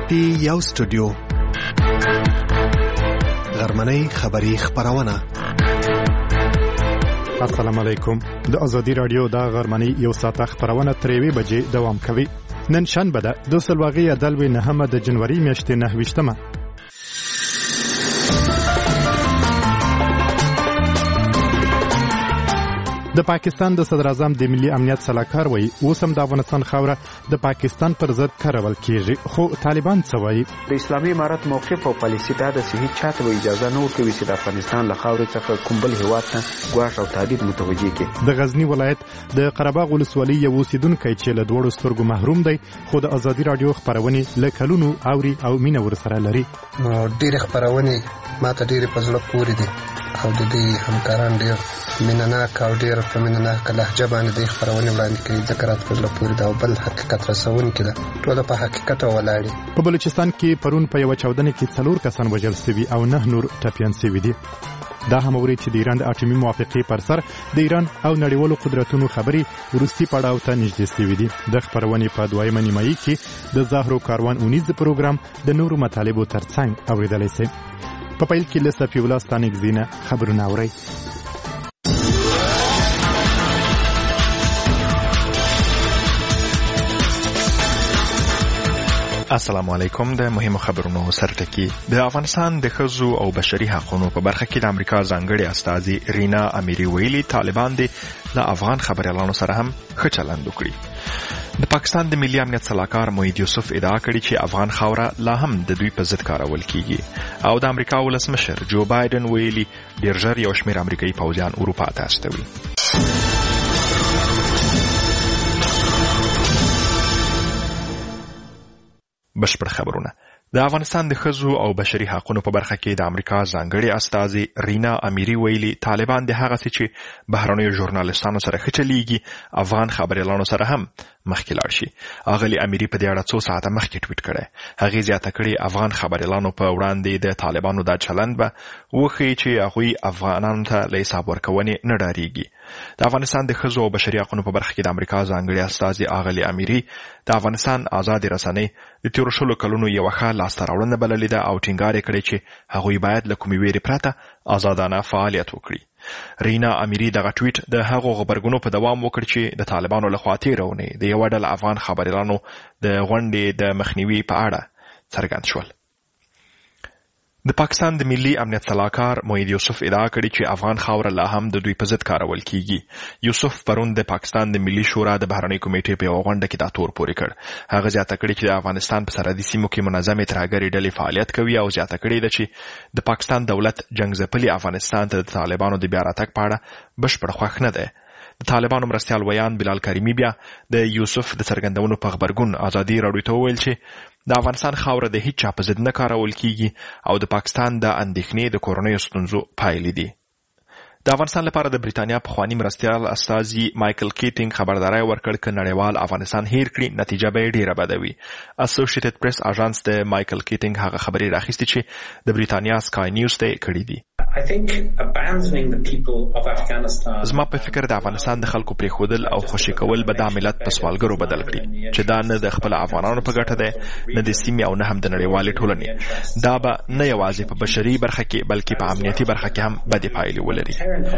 پټي یو سټوډیو غرمنۍ خبری خبرونه. السلام علیکم. د ازادي رادیو د غرمنۍ یو ساعت خبرونه ترې بجې دوام کوي. نن شنبه ده د سلواغي عدالوي 9 د جنوري میاشتې 29مه. د پاکستان د صدر اعظم د ملي امنیت سلاکار وایي اوس هم د افغانستان خاوره د پاکستان پر ضد کارول کیږي، خو طالبان څه وایي؟ د اسلامي امارت موقف او پالیسي دا د صحیح چاته اجازه نه ورکوي چې د افغانستان له خاورې څخه کوم بل هیواد ته ګواښ او تهدید متوجه کړي. د غزنی ولایت د قرهباغ ولسوالۍ یو اوسیدونکی چې له دوړو سترګو محروم دی، خو د ازادي رادیو خبرونه له کلونو اوري او مینه ورسره لري. ډېر خبرونه ماته ډېر په زړه پورې دي او د دې همکاران ډېر مینناک او ډېر په مینناک لهجه باندې د خبرونه وړاندې کوي. ذکر په زړه پورې دا بل حقیقت رسونکي ده، ټول په حقیقت ولاړی. په بلوچستان کې پرون په یو چاودنه کې 4 کسان وژل شوي او 9 نور ټپیان شوي دي. دا هم اوري چې د ایران د اټومي موافقې پر سر د ایران او نړیوالو قدرتونو خبري وروستي پړاو ته نږدې شوي دي. د خبرونې په دویمه نیمایي کې د زهرو کاروان اونیز پروګرام د نورو مطالبو ترڅنګ اوریدلای شئ. په پیل کې له صفي الله ستانک زینه خبرونه اورئ. السلام علیکم. د مهمو خبرونو سرټکی. د افغانستان د ښځو او بشري حقوقو په برخه کې د امریکا ځانګړي استازي رینا امیری ویلي طالبان د افغان خبريالانو سره هم ښه چلند وکړي. د پاکستان د ملي امنیت سلاکار موحد یوسف ادعا کړې چې افغان خاوره لا هم د دوی په ضد کارول کیږي او د امریکا ولسمشر جو بایدن ویلي ډیر ژر یو شمېر امریکایي پوځیان اروپا ته استوي. بشپړ خبرونه. د افغانستان د ښځو او بشري حقوقو په برخه کې د امریکا ځانګړي استازي رینا امیری ویلي طالبان د هغه څه چې بهرنیو ژورنالیستانو سره ښه چلیږي افغان خبريالانو سره هم مخکې لاړ شي. اغلی امیری په دې اړه 2 ساعته مخکې ټویټ کړی. هغه زیاته کړي افغان خبريالانو په وړاندې د طالبانو د چلند به وخی چې هغه افغانانو ته له حساب ورکونې نه ډاریږي. د افغانستان د ښځو او بشري حقوقو په برخه کې د امریکا ځانګړي استازي اغلی امیری د افغانستان آزاد رسنۍ د تیر شلو کلونو یو ښه لاسته راوړنه بللې ده او ټینګار کړی چې هغوی باید له کومې ویرې پرته آزادانه فعالیت وکړي. رینا امیری دغه ټویټ د هغو خبرګونو په دوام وکړ چې د طالبانو لخوا تیرونه د یو ډول افغان خبريالانو د غونډې د مخنیوي په اړه څرګند شول. د پاکستان د ملي امنیت سلاکار موحد یوسف ادعا کړې چې افغان خاوره لا هم د دوی په ضد کارول کیږي. یوسف پرون د پاکستان د ملي شورا د بهرنۍ کمیټې په غونډه کې دا تور پورې کړ. هغه زیاته کړې چې د افغانستان په سرحدي سیمو کې منظمې ترهګرې ډلې فعالیت کوي او زیاته کړې ده چې د پاکستان دولت جنگ ځپلي افغانستان ته د طالبانو د بیا راتګ په اړه بشپړ خوښ نه دی. د طالبانو مرستیال ویان بلال کریمی بیا د یوسف د څرګندونو په خبرګون ازادي راډیو ته وویل چې د افغانستان خاوره د هیڅ چا په ضد نه کارول کیږي او د پاکستان د اندېښنې د کورنیو ستونزو پایلې دي. د افغانستان لپاره د بریتانیا پخوانی مرستیال استازي مایکل کیټینګ خبرداري ورکړ چې نړیوال افغانستان هیر کړي نتیجه به ډیره بده وي. اسوسییټډ پریس اژانس د مایکل کیټینګ هغه خبري راخیستې چې د بریتانیا سکای نیوز ته کړي دي. زما په فکر د افغانستان د خلکو پریښودل او خوشي کول به د ملت په سوالګرو بدل کړي چې دا نه د خپل افغانانو په ګټه ده نه د سیمې او نه هم د نړیوالې ټولنې. دا به نه یوازې په بشري برخه کې بلکې په امنیتي برخه کې هم بدې پایلې ولري.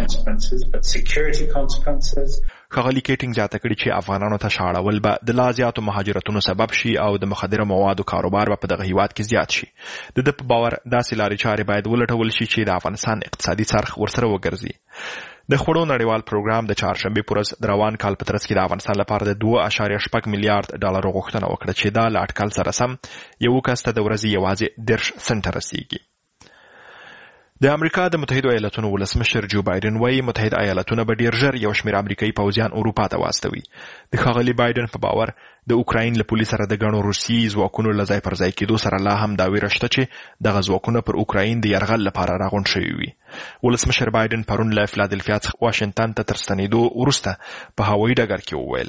ښاغلي کیټینګ زیاته کړي چې افغانانو ته شاړول به د لا زیاتو مهاجرتونو سبب شي او د مخدره موادو کاروبار به په دغه هیواد کې زیات شي. د ده په باور داسې لارې چارې باید ولټول شي چې د افغانستان اقتصادي څرخ ورسره وګرځي. د خوړو نړیوال پروګرام د چهارشنبه پر ورځ د روان کال په ترڅ کې د افغانستان لپاره د 2.8 میلیارډ ډالر غوښتنه وکړه چې دا له اټکل سره سم یو کس ته د ورځې یوازې 10 سنټه رسیږي. د امریکا د متحده ایالاتونو ولسمشر جو بایدن وايي متحده ایالاتونه به ډیر ژر یو شمېر امریکایي پوځیان اروپا ته واستوي. د ښاغلي بایدن په باور د اوکراین له پولیس سره د غنو روسي ځواکونو له ځای پر ځای کېدو سره لا هم دا ویره شته چې دغه ځواکونه پر اوکراین د یرغل لپاره راغونډ شوي وي. ولسمشر بایدن پرون له فلادلفیا څخه واشنگټن ته تر ستنېدو وروسته په هوایي ډګر کې وویل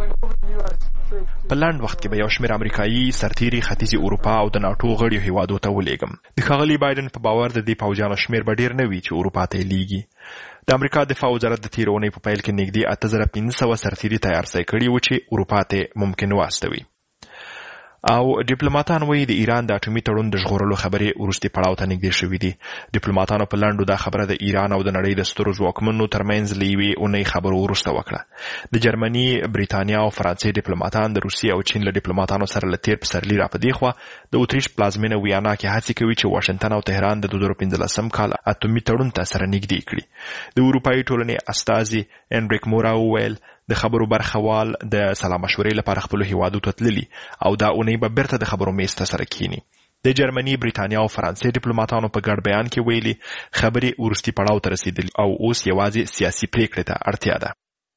په لاند وخت کې به یو شمېر امریکایي سرتیري ختیځي اروپا او د ناټو غړیو هیوادو ته ولېږم. د ښاغلي بایدن په باور د دې پوځیانو شمېر به ډېر نه وي چې اروپا ته یې لیږي. د امریکا دفاع وزارت د تیرونې په پیل کې نږدې 8500 سرتیري تیار ځای کړي و چې اروپا ته ممکن واستوي. او ډیپلوماټان وایي د ایران د اټومي تړون د ژغورلو خبرې وروستي پړاو ته نږدې شوې دي. ډیپلوماټانو په لنډو دا خبره د ایران او د نړۍ د سترو ځواکمنو ترمنځ له یوې اونۍ خبرو وروسته وکړه. د جرمني، بریتانیا او فرانسې ډیپلوماټان د روسیې او چین له ډیپلوماټانو سره له تیر پسرلي را په دې خوا د اتریش پلازمینه ویانا کې هڅې کوي چې واشنګټن او تهران د 2015 کال اټومي تړون ته سره نږدې کړي. د اروپایي ټولنې استازي انریک مورا وویل د خبرو برخوال د سلا مشورې لپاره خپل هیوادو ته تللي او دا اونۍ به بیرته د خبرو میز ته سره کینی. د جرمني، بریتانیا او فرانسې ډیپلوماټانو په ګډ بیان کې ویلي خبرې ورستي پړاو ته رسیدلي او اوس یوازې سیاسي پریکړې ته اړتیا ده.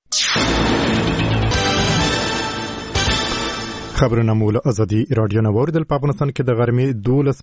خبرونه مو له ازادي رادیو نه واوریدل. په افغانستان کې د غرمې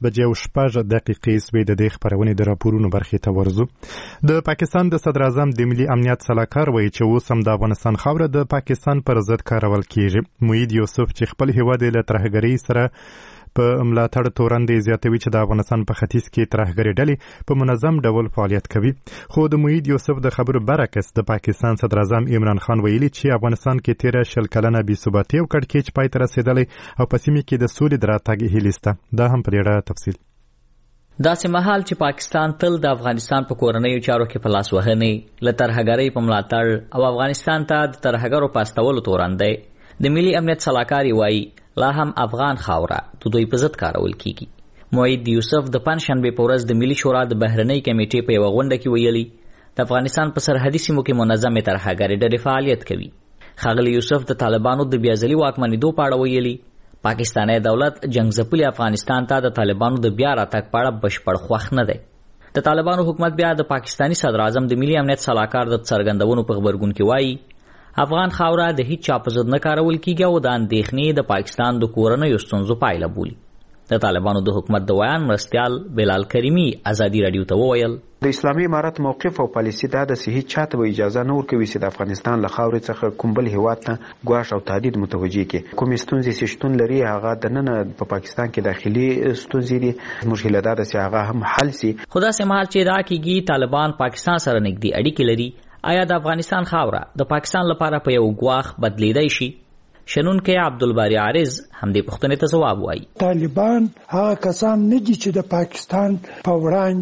12:06 سوې د دې خبرونې د راپورونو برخې ته ورځو. د پاکستان د صدر اعظم د ملي امنیت سلاکار وایي چې اوس هم د افغانستان خاوره د پاکستان پر ضد کارول کیږي. موحید یوسف چې خپل هیواد له ترهګرۍ سره په ملاتړ تورندې زیاتوي چې د افغانستان په ختیځ کې ترهګرۍ ډلې په منظم ډول فعالیت کوي. خو د موحید یوسف د خبرو برعکس د پاکستان صدر اعظم عمران خان ویلي چې افغانستان کې تیره 10 کلنه بې ثباتي او کړکېچ پای ته رسېدلی او په سیمه کې د سولې د راتګ هیله شته. دا هم په ډېر تفصیل. داسې مهال چې پاکستان تل د افغانستان په کورنیو چارو کې په لاس وهنې، له ترهګرۍ په ملاتړ او افغانستان ته د ترهګرو په استولو تورندې، د ملي امنیت سلاکار وایي لا هم افغان خاوره د دوی په ضد کارول کیږي. موحید یوسف د پنځشنبې په ورځ د ملي شورا د بهرنۍ کمیټې په یوه غونډه کې ویلي د افغانستان په سرحدي سیمو کې منظمې ترهګرۍ ډلې فعالیت کوي. ښاغلي یوسف د طالبانو د بیا ځلي واکمنېدو په اړه ویلي پاکستاني دولت جنګ ځپلي افغانستان ته د طالبانو د بیا راتګ په اړه بشپړ خوښ نه دی. د طالبانو حکومت بیا د پاکستاني صدر اعظم د ملي امنیت سلاکار د څرګندونو په خبرګون کې وایي افغان خاوره د هیڅ چا په ضد نه کارول کیږي او د اندېښنې د پاکستان د کورنیو ستونزو پایله بولي. د طالبانو د حکومت د ویان مرستیال بلال کریمي ازادي رادیو ته وویل د اسلامي امارت موقف او پالیسي دا د صحیح چاته به اجازه نه ورکوي چې د افغانستان له خاورې څخه کوم بل هیواد ته ګواښ او تهدید متوجه کړي. کومې ستونزې چې شتون لري هغه د نن په پاکستان کې داخلي ستونزې دي، موږ هیله ده چې هغه هم حل شي. خو داسې مهال چې دا کېږي طالبان پاکستان سره نږدې اړیکې لري، آیا د افغانستان خاوره د پاکستان لپاره په یو ګواښ بدلیدای شي؟ شنونکی عبدالباری عارض هم دې پوښتنې ته ځواب وایي. طالبان هغه کسان نه دي چې د پاکستان په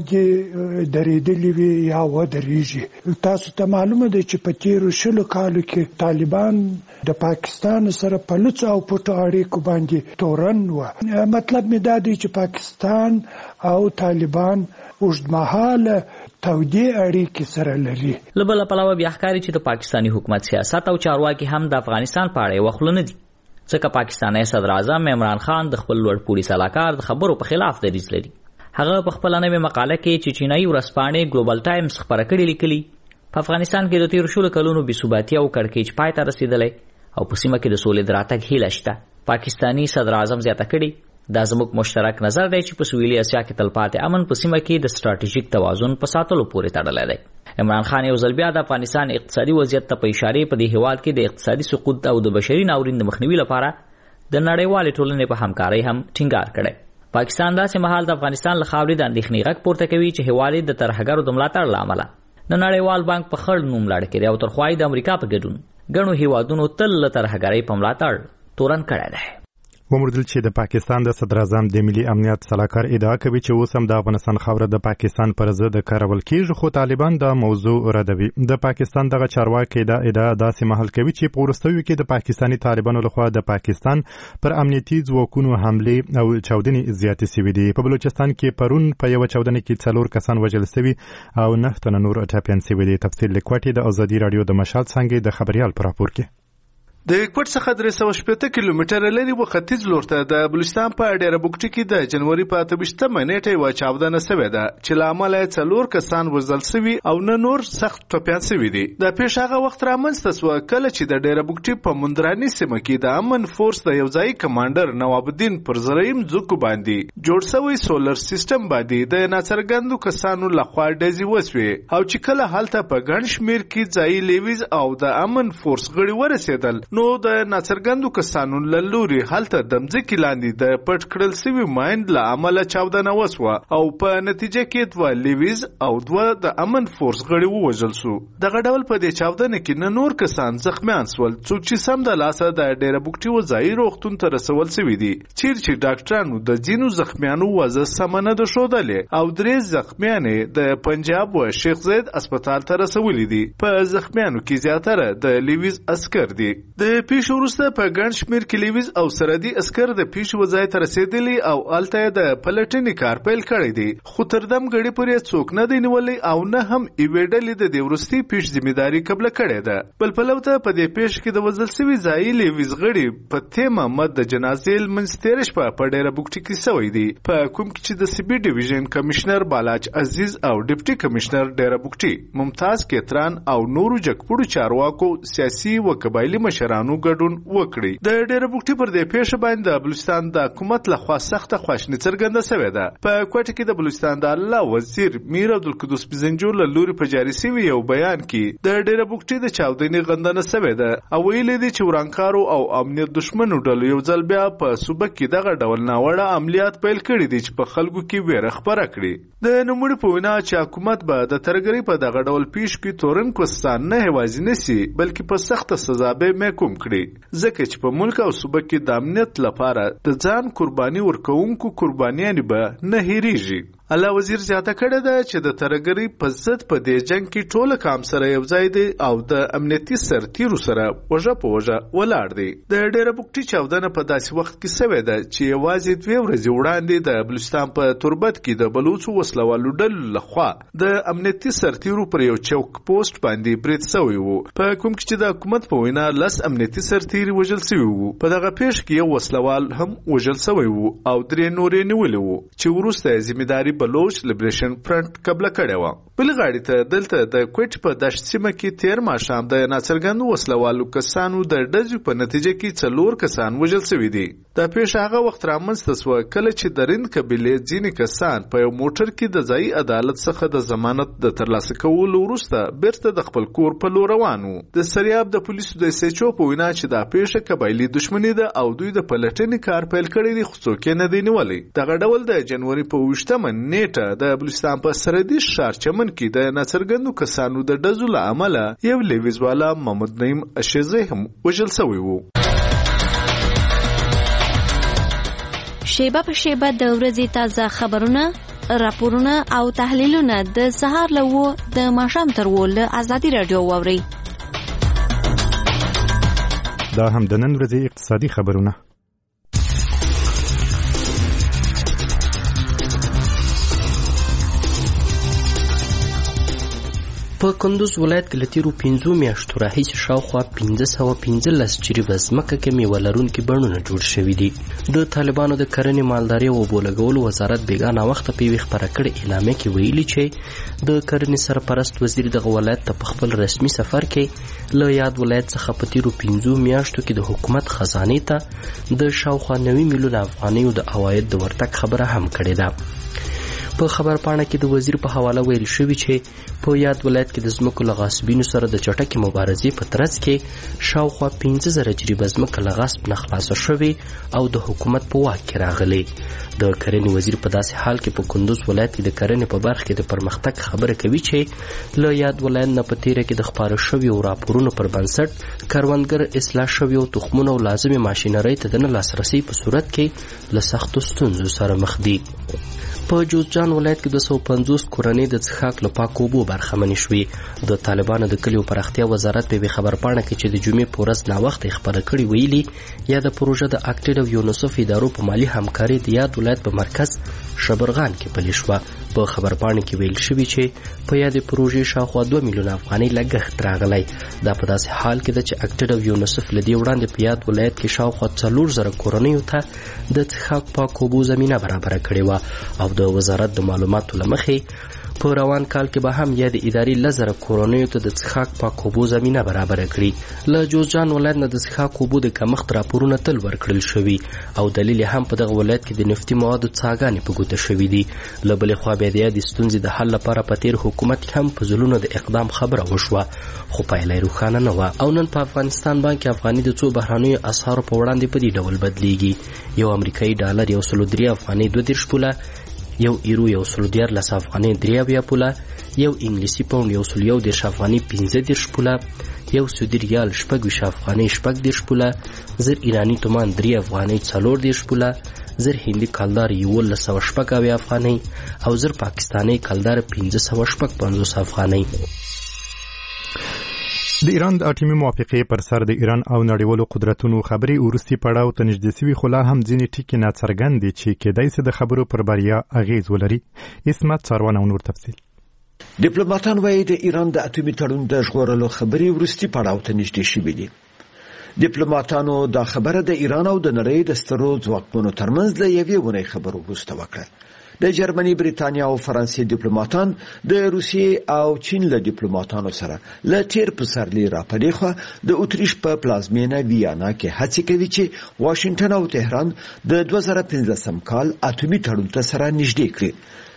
وړاندې درېدلي وي یا ودرېږي. تاسو ته معلومه ده چې په تېرو 10 کالو کې طالبان د پاکستان سره په لڅو او پټو اړیکو باندې تورن و. مطلب مې دا دی چې پاکستان او طالبان اوږدمهاله تودې اړیکې سره لري. له بله پلوه بیا ښکاري چې د پاکستاني حکومت سیاست او چارواکي هم د افغانستان په اړه یوه خوله نه دي، ځکه پاکستاني صدر اعظم عمران خان د خپل لوړپوړي سلاکار د خبرو په خلاف دریځ لري. هغه په خپله نوې مقاله کې چې چینایي ورځپاڼې ګلوبل ټایمز خپره کړې لیکلي په افغانستان کې د تېرو 10 کلونو بې ثباتي او کړکېچ پای ته رسېدلی او په سیمه کې د سولې د راتګ هیله شته. پاکستاني صدر اعظم زیاته کړې دا زموږ مشترک نظر دی چې په سویلي اسیا کې تلپاتې امن په سیمه کې د ستراتیژیک توازن په ساتلو پورې تړلی دی. عمران خان یو ځل بیا د افغانستان اقتصادي وضعیت ته په اشارې په دې هیواد کې د اقتصادي سقوط او د بشري ناورین د مخنیوي لپاره د نړیوالې ټولنې په همکارۍ هم ټینګار کړی. پاکستان داسې مهال د افغانستان له خاورې د اندېښنې غږ پورته کوي چې هیواد د ترهګرو د ملاتړ له امله د نړیوال بانک په خړ نوم لاړ کړی او تر خوا د امریکا په ګډون ګڼو هیوادونو تل له ترهګرۍ په ملاتړ تورن کړی دی. وموندل چې د پاکستان د صدر اعظم د ملي امنیت سلاکار ادعا کوي چې اوس هم د افغانستان خاوره د پاکستان پر ضد کارول کیږي، خو طالبان دا موضوع ردوي. د پاکستان دغه چارواکي دا ادعا داسې مهال کوي چې په وروستیو کې د پاکستاني طالبانو لخوا د پاکستان پر امنیتي ځواکونو حملې او چاودنې زیاتې شوې دي. په بلوچستان کې پرون په یوه چاودنه کې 4 کسان وژل شوي او 9 تنه نور ټپیان شوي دي. تفصیل لیکوټې د ازادي رادیو د مشال څنګه د خبريال پر راپور کې د کوټ څخه 380 کیلومتره لري و ختیځ لور ته د بلوچستان په ډیره بوکټي کې د جنوري په 28 نیټه یو چاودنه شوې ده چې لامل یې 4 کسان وژل شوي او نه نور سخت ټپيان شوي دي. د پیښ هغه وخت رامنځته شو کله چې د ډیره بوکټي په مندراني سیمه کې د امن فورس د یو ځای کمانډر نواب الدین پر زریم ځکو باندې جوړ شوی سولر سیستم باندې د ناڅرګندو کسانو لخوا ډزې وسوي او چې کله هلته په ګڼ شمیر کې ځای لیویز او د امن فورس غړي ورسېدل نو د ناڅرګندو کسانو له لوري هلته د مځکې لاندې د پټ کړل سوي ماین له امله چاودنه وسوه او په نتیجه کې 2 لیویز او 2 د امن فورس غړي ووژل شو. دغه ډول په دې چاودنه کې نه نور کسان زخمیان شول، څوک چې سم د لاسه د ډیره بوکټي وځایي روغتون ته رسول شوي دي، چیرې چې ډاکټرانو د ځینو زخمیانو وضع سمه نه ده ښودلې او 3 زخمیانې د پنجاب و شیخ زید اسپتال ته رسولي دي. په زخمیانو کې زیاتره د لیویز عسکر دي. د پیښې وروسته په ګڼ شمېر کې لیویز او سرحدي عسکر د پیښې وځای ته رسېدلي او هلته یې د پلټنې کار پیل کړی دی، خو تر دم ګړي پورې څوک نه دی نیولی او نه هم یوې ډلې د دې وروستي پیښې ذمهداري قبله کړې ده. بل پلو ته په دې پیښه کې د وژل سوي ځایي لیویز غړي په تیم محمد د جنازې لمونځ تېره شپه په ډیره بوکټي کې سوی دی، په کوم کې چې د سی بي ډیویژن کمشنر بالاج عزیز او ډیپټي کمشنر ډیره بوکټي ممتاز کیتران او نورو جګپوړو چارواکو سیاسي و قبایلي مشرانو ګډون وکړي. د ډیره بوکټي پر دې پیښه باندې د بلوچستان د حکومت لخوا سخته خواشیني څرګنده سوې ده. په کوټه کې د بلوچستان د الله وزیر میر عبدالقدوس بزنجور له لوري په جاري سوي یو بیان کې د ډیره بوکټي د چاودنې غندنه سوې ده او ویلي دي چې ورانکارو او امنیت دشمنو ډلو یو ځل بیا په صوبه کې دغه ډول ناوړه عملیات پیل کړي دي چې په خلکو کې ویره خپره کړي. د نوموړي په وینا چې حکومت به د ترګرۍ په دغه ډول پیښ کې تورن کوستان نه یوازې نسی بلکې په سخته سزا به محکوم کړي، ځکه چې په ملک او صوبه کې د امنیت لپاره د ځان قرباني ورکوونکو قربانیانې به نه هیریږي. الله وزیر زیاته کړې ده چې د ترګرۍ په ضد په دې جنگ کې ټول کام سره یو ځای دی او د امنیتي سرتیرو سره وژه په وژه ولاړ دی. د ډیره بوکټي چاودنه په داسې وخت کې سوې ده چې یوازې 2 ورځې وړاندې د بلوچستان په توربت کې د بلوچو وسلوالو ډلو لخوا د امنیتي سرتیرو پر یو چوک پوسټ باندې برید سوی وو، په کوم کې چې د حکومت په وینا 10 امنیتي سرتیري وژل سوي وو. په دغه پیښه کې یو وسلوال هم وژل سوی وو او 3 نورې نیولې وو چې وروسته یې ذمهداري بلوچ لیبریشن فرنٹ قبله کړې وه. بل غاړې ته دلته د کوټ په دشت سیمه کې تیر ماښام د ناڅرګندو وسلوالو کسانو د ډزو په نتیجه کې 4 کسان وژل شوي دي. دا پیښه هغه وخت رامنځته شوه کله چې د رند قبیلې ځینې کسان په یو موټر کې د ځایي عدالت څخه د ضمانت د ترلاسه کولو وروسته بیرته د خپل کور په لور روان وو. د سریاب د پولیسو د SHO په وینا چې دا پیښه قبایلي دښمني ده او دوی د پلټنې کار پیل کړی دی، خو څوک یې نه دی نیولی. دغه ډول د جنوري په 28 نیټه د بلوچستان په سرحدي ښار چمن کې د ناڅرګندو کسانو د ډزو له امله یو لیویزوالا محمد نعیم اشیزی هم وژل شوی وو. شیبه په شیبه د ورځې تازه خبرونه، راپورونه او تحلیلونه د سهار له 9 د ماښام تر 10 له ازادي رادیو واورئ. دا هم د نن ورځې اقتصادي خبرونه. په کندوز ولایت کې له تیرو 15 میاشتو راهیسې شاوخوا 1515 جریبه ځمکه کې میوه لرونکي بڼونه جوړ شوي دي. د طالبانو د کرنې، مالدارۍ او اوبو لګولو وزارت بېګا ناوخته په یوې خپره کړې اعلامیه کې ویلي چې د کرنې سرپرست وزیر دغه ولایت ته په خپل رسمي سفر کې له یاد ولایت څخه په تیرو 15 میاشتو کې د حکومت خزانې ته د شاوخوا 90 میلیونه افغانیو د عواید د ورتګ خبره هم کړې ده. په خبرپاڼه کې د وزیر په حواله ویل شوي چې په یاد ولایت کې د ځمکو له غاصبینو سره د چټکې مبارزې په ترڅ کې شاوخوا 15,000 جریبه ځمکه له غصب نه خلاصه شوې او د حکومت په واک کې راغلې. د کرنې وزیر په داسې حال کې په کندوز ولایت کې د کرنې په برخه کې د پرمختګ خبره کوي چې له یاد ولایت نه په تیره کې د خپاره شویو راپورونو پر بنسټ کروندګر اصلاح شویو تخمونو او لازمي ماشینرۍ ته د نه لاسرسي په صورت کې له سختو ستونزو سره مخ دي. په جوزجان ولایت کې 250 کورنۍ د څښاک له پاکو اوبو برخمنې شوې. د طالبانو د کلیو پراختیا وزارت په یوې خبرپاڼه کې چې د جمعې په ورځ ناوخته یې خپره کړې ویلي یا د پروژه د اکټډ او یونیسف ادارو په مالي همکارۍ د یاد ولایت په مرکز شبرغان کې پلې شوه. په خبرپاڼه کې ویل شوي چې په یادې پروژې شاوخوا 2 میلیونه افغانۍ لګښت راغلی. دا په داسې حال کې ده چې اکټډ او یونیسف له دې وړاندې په یاد ولایت کې شاوخوا 4,000 کورنیو ته د څښاک پاکو اوبو زمینه برابره کړې وه او د وزارت د معلوماتو له مخې په روان کال کې به هم یا د ادارې 1000 کورنیو ته د څښاک پاک اوبو زمینه برابر کړي. له جوزجان ولایت نه د څښاک اوبو د کمښت راپورونه تل ورکړل شوي او دلیل هم په دغه ولایت کې د نفتي موادو څاګانې په ګوته شوي دي. له بلې خوا بیا د ستونزې د حل لپاره په تیر حکومت هم په ځلونو د اقدام خبره وشوه خو پایله یې روښانه نه وه او نن په افغانستان باندې افغاني د څو بهرنیو اسعارو په وړاندې په دې ډول بدلیږي. یو امریکایي ډالر 103 افغانۍ 32 پوله، یو ایرو 114 افغانۍ 83 پوله، یو انګلیسي پاوند 111 افغانۍ 15 پوله، یو سعودي ریال 26 افغانۍ 14 پوله، زر ایرانی تومان 3 افغانۍ 14 پوله، زر هندي کلدار 1190 افغانۍ او زر پاکستانی کلدار 1550 افغانۍ. د ایران د اټومي موافقې پر سر د ایران او نړیوالو قدرتونو خبري وروستي پړاو ته نږدې سوي خو لا هم ځینې ټکي ناڅرګند دي چې کېدای شي د خبرو پر بریا اغیز ولري. اسمت څارونه او نور تفصیل. ډیپلوماټان وايي د ایران د اټومي تړون د ژغورلو خبري وروستي پړاو ته نږدې شوي دي. ډیپلوماټانو دا خبره د ایران او د نړۍ د سترو ځواکمنو ترمنځ له یوې ونې خبرو وروسته وکړه. د جرمني، بریتانیا او فرانسې ډیپلوماټان د روسیې او چین له ډیپلوماټانو سره له تیر پسرلي راپدې خو د اتریش په پلازمینه ویانا کې هڅې کوي چې واشنگټن او تهران د 2015 کال اټومي تړون ته سره نږدې کړي.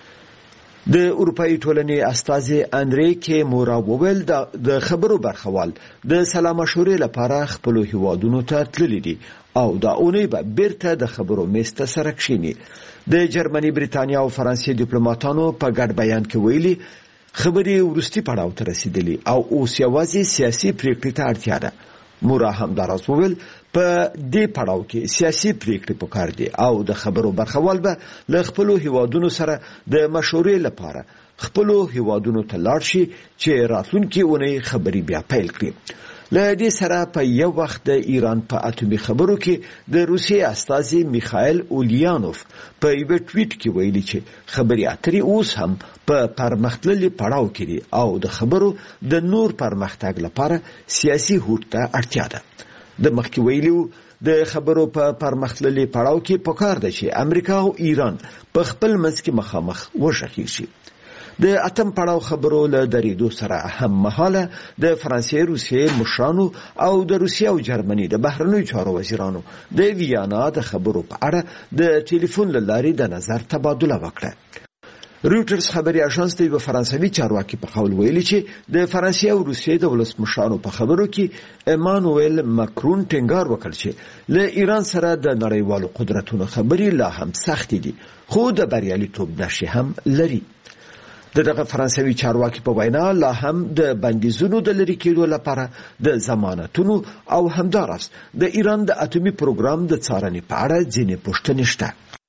د اروپאי ټولنې استازي انریکه مورا وویل د خبرو برخوال د سلام مشورې لپاره خپل هیوادونو ته تللي دي او دا اونۍ به بیرته د خبرو میز ته سره کښیني. د جرمني، بریتانیا او فرانسې ډیپلوماټانو په ګډ بیان کې ویلي خبرې وروستي پړاو ته رسیدلي او اوس یوازې سیاسي پریکړې ته اړتیا ده. مورا همداراز وویل په دې پړاو کې سیاسي پریکړې پکار دي او د خبرو برخوال به له خپل هیوادونو سره د مشورې لپاره خپل هیوادونو ته لاړ شي چې راتلونکي اونۍ خبري بیا پیل کړي. له دې سره په یو وخت د ایران په اټومي خبرو کې د روسیې استازي میخائیل اولیانوف په یو ټویټ کې ویلي چې خبري اترې اوس هم په پرمختللي پړاو کې دي او د خبرو د نور پرمختګ لپاره سیاسي هوډ ته اړتیا ده. د مخکې ویلو د خبرو په پرمختللي پړاو کې پکار ده چې امریکا او ایران په خپل منځ کې مخامخ وشخي شي. د اتم پړاو خبرو له درېدو سره هم مهاله د فرانسې، روسیې مشرانو او د روسیې او جرمني د بهرنیو چارو وزیرانو د ویانا د خبرو په اړه د ټلیفون له لارې د نظر تبادله وکړه. رویټرز خبري اژانس د فرانسوي چارواکي په قول ویلي چې د فرانسې او روسیې د ولسمشرانو په خبرو کې ایمانوئل ماکرون ټینګار وکړ چې له ایران سره د نړیوالو قدرتونو خبري لا هم سخت دي خو د بریالیتوب نښې هم لري. دغه فرانسوي چارواکي په وینا لا هم د بندیزونو د لري کېدو لپاره د ضمانتونو او همدارس د ایران د اټومي پروګرام د څارنې په اړه ځینې پوښتنې شته.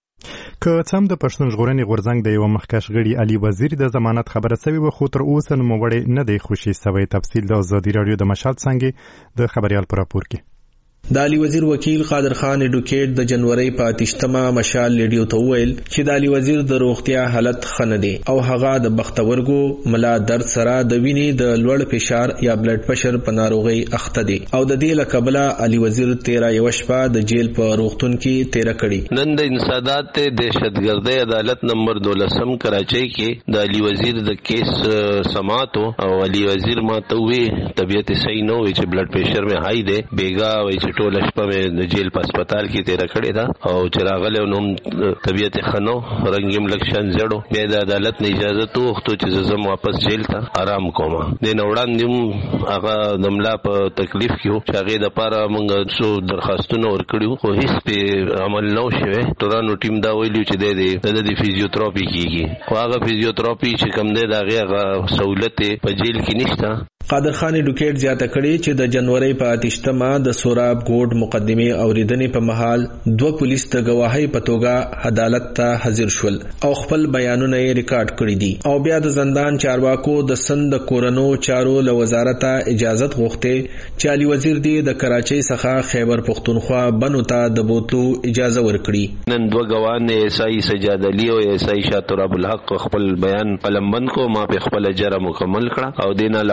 که څم د پښتون ژغورنې غورځنګ د یو مخکښ غړي علي وزیر د ضمانت خبره سوي و خو تر اوسه نوموړی نه دی خوشي سوی. تفصیل د ازادي رادیو د مشال څنګه د خبريال پر راپور کې. د علي وزیر وکیل قادر خان اډوکیټ د جنوري په 28مه مشال لیډیو ته ویل چې د علي وزیر د روغتیا حالت خنه دی او هغه د بختورګو ملا درد سره د وینې د لوړ فشار یا بلډ پريشر په ناروغي اخته دی او د دې لقبله علي وزیر 13 یو شپه د جیل په روغتون کې تیر کړي. نن د انسداد دهشتګردۍ عدالت نمبر 12 کراچۍ کې د علي وزیر د کیس سماعتو او علي وزیر ما ته وی طبيعت صحیح نه وي چې بلډ پريشر مې هاي دی بیګا وي ټول شپه مې د جیل په هسپتال کې تیر کړی دا او چې راغله نو طبيعت خنو رنگیم لکشن زړو بیا د عدالت نه اجازه توغتو چې زم واپس جیل ته آرام کوم. د نوړاندې هغه دملا په تکلیف کې چې هغه د پاره موږ څو درخواستونه ورکړیو خو هیڅ په عمل نه شوه. تورانو ټیم دا ویلو چې د فزیوتراپي کیږي خو هغه فزیوتراپي چې کوم دی دا هغه سہولت په جیل کې نشته. قادر خان اډوکیټ زیاته کړي چې د جنوري په 28مه د سوراب ګوډ مقدمه اوریدنې په محل دوه پولیس د گواهی په توګه عدالت ته حاضر شول او خپل بیانونه یې ریکارډ کړي دي او بیا د زندان چارواکو د سند کورونو چارو له وزارت اجازه غوښته چې علي وزیر دی د کراچۍ څخه خیبر پختونخوا بنو ته د بوتلو اجازه ورکړي. نن دوه ګواهان ایسای سجاد علي او ایسای شاطر ابو الحق خپل بیان قلمبند کو ما په خپل جره مکمل کړه او دین علاوه دا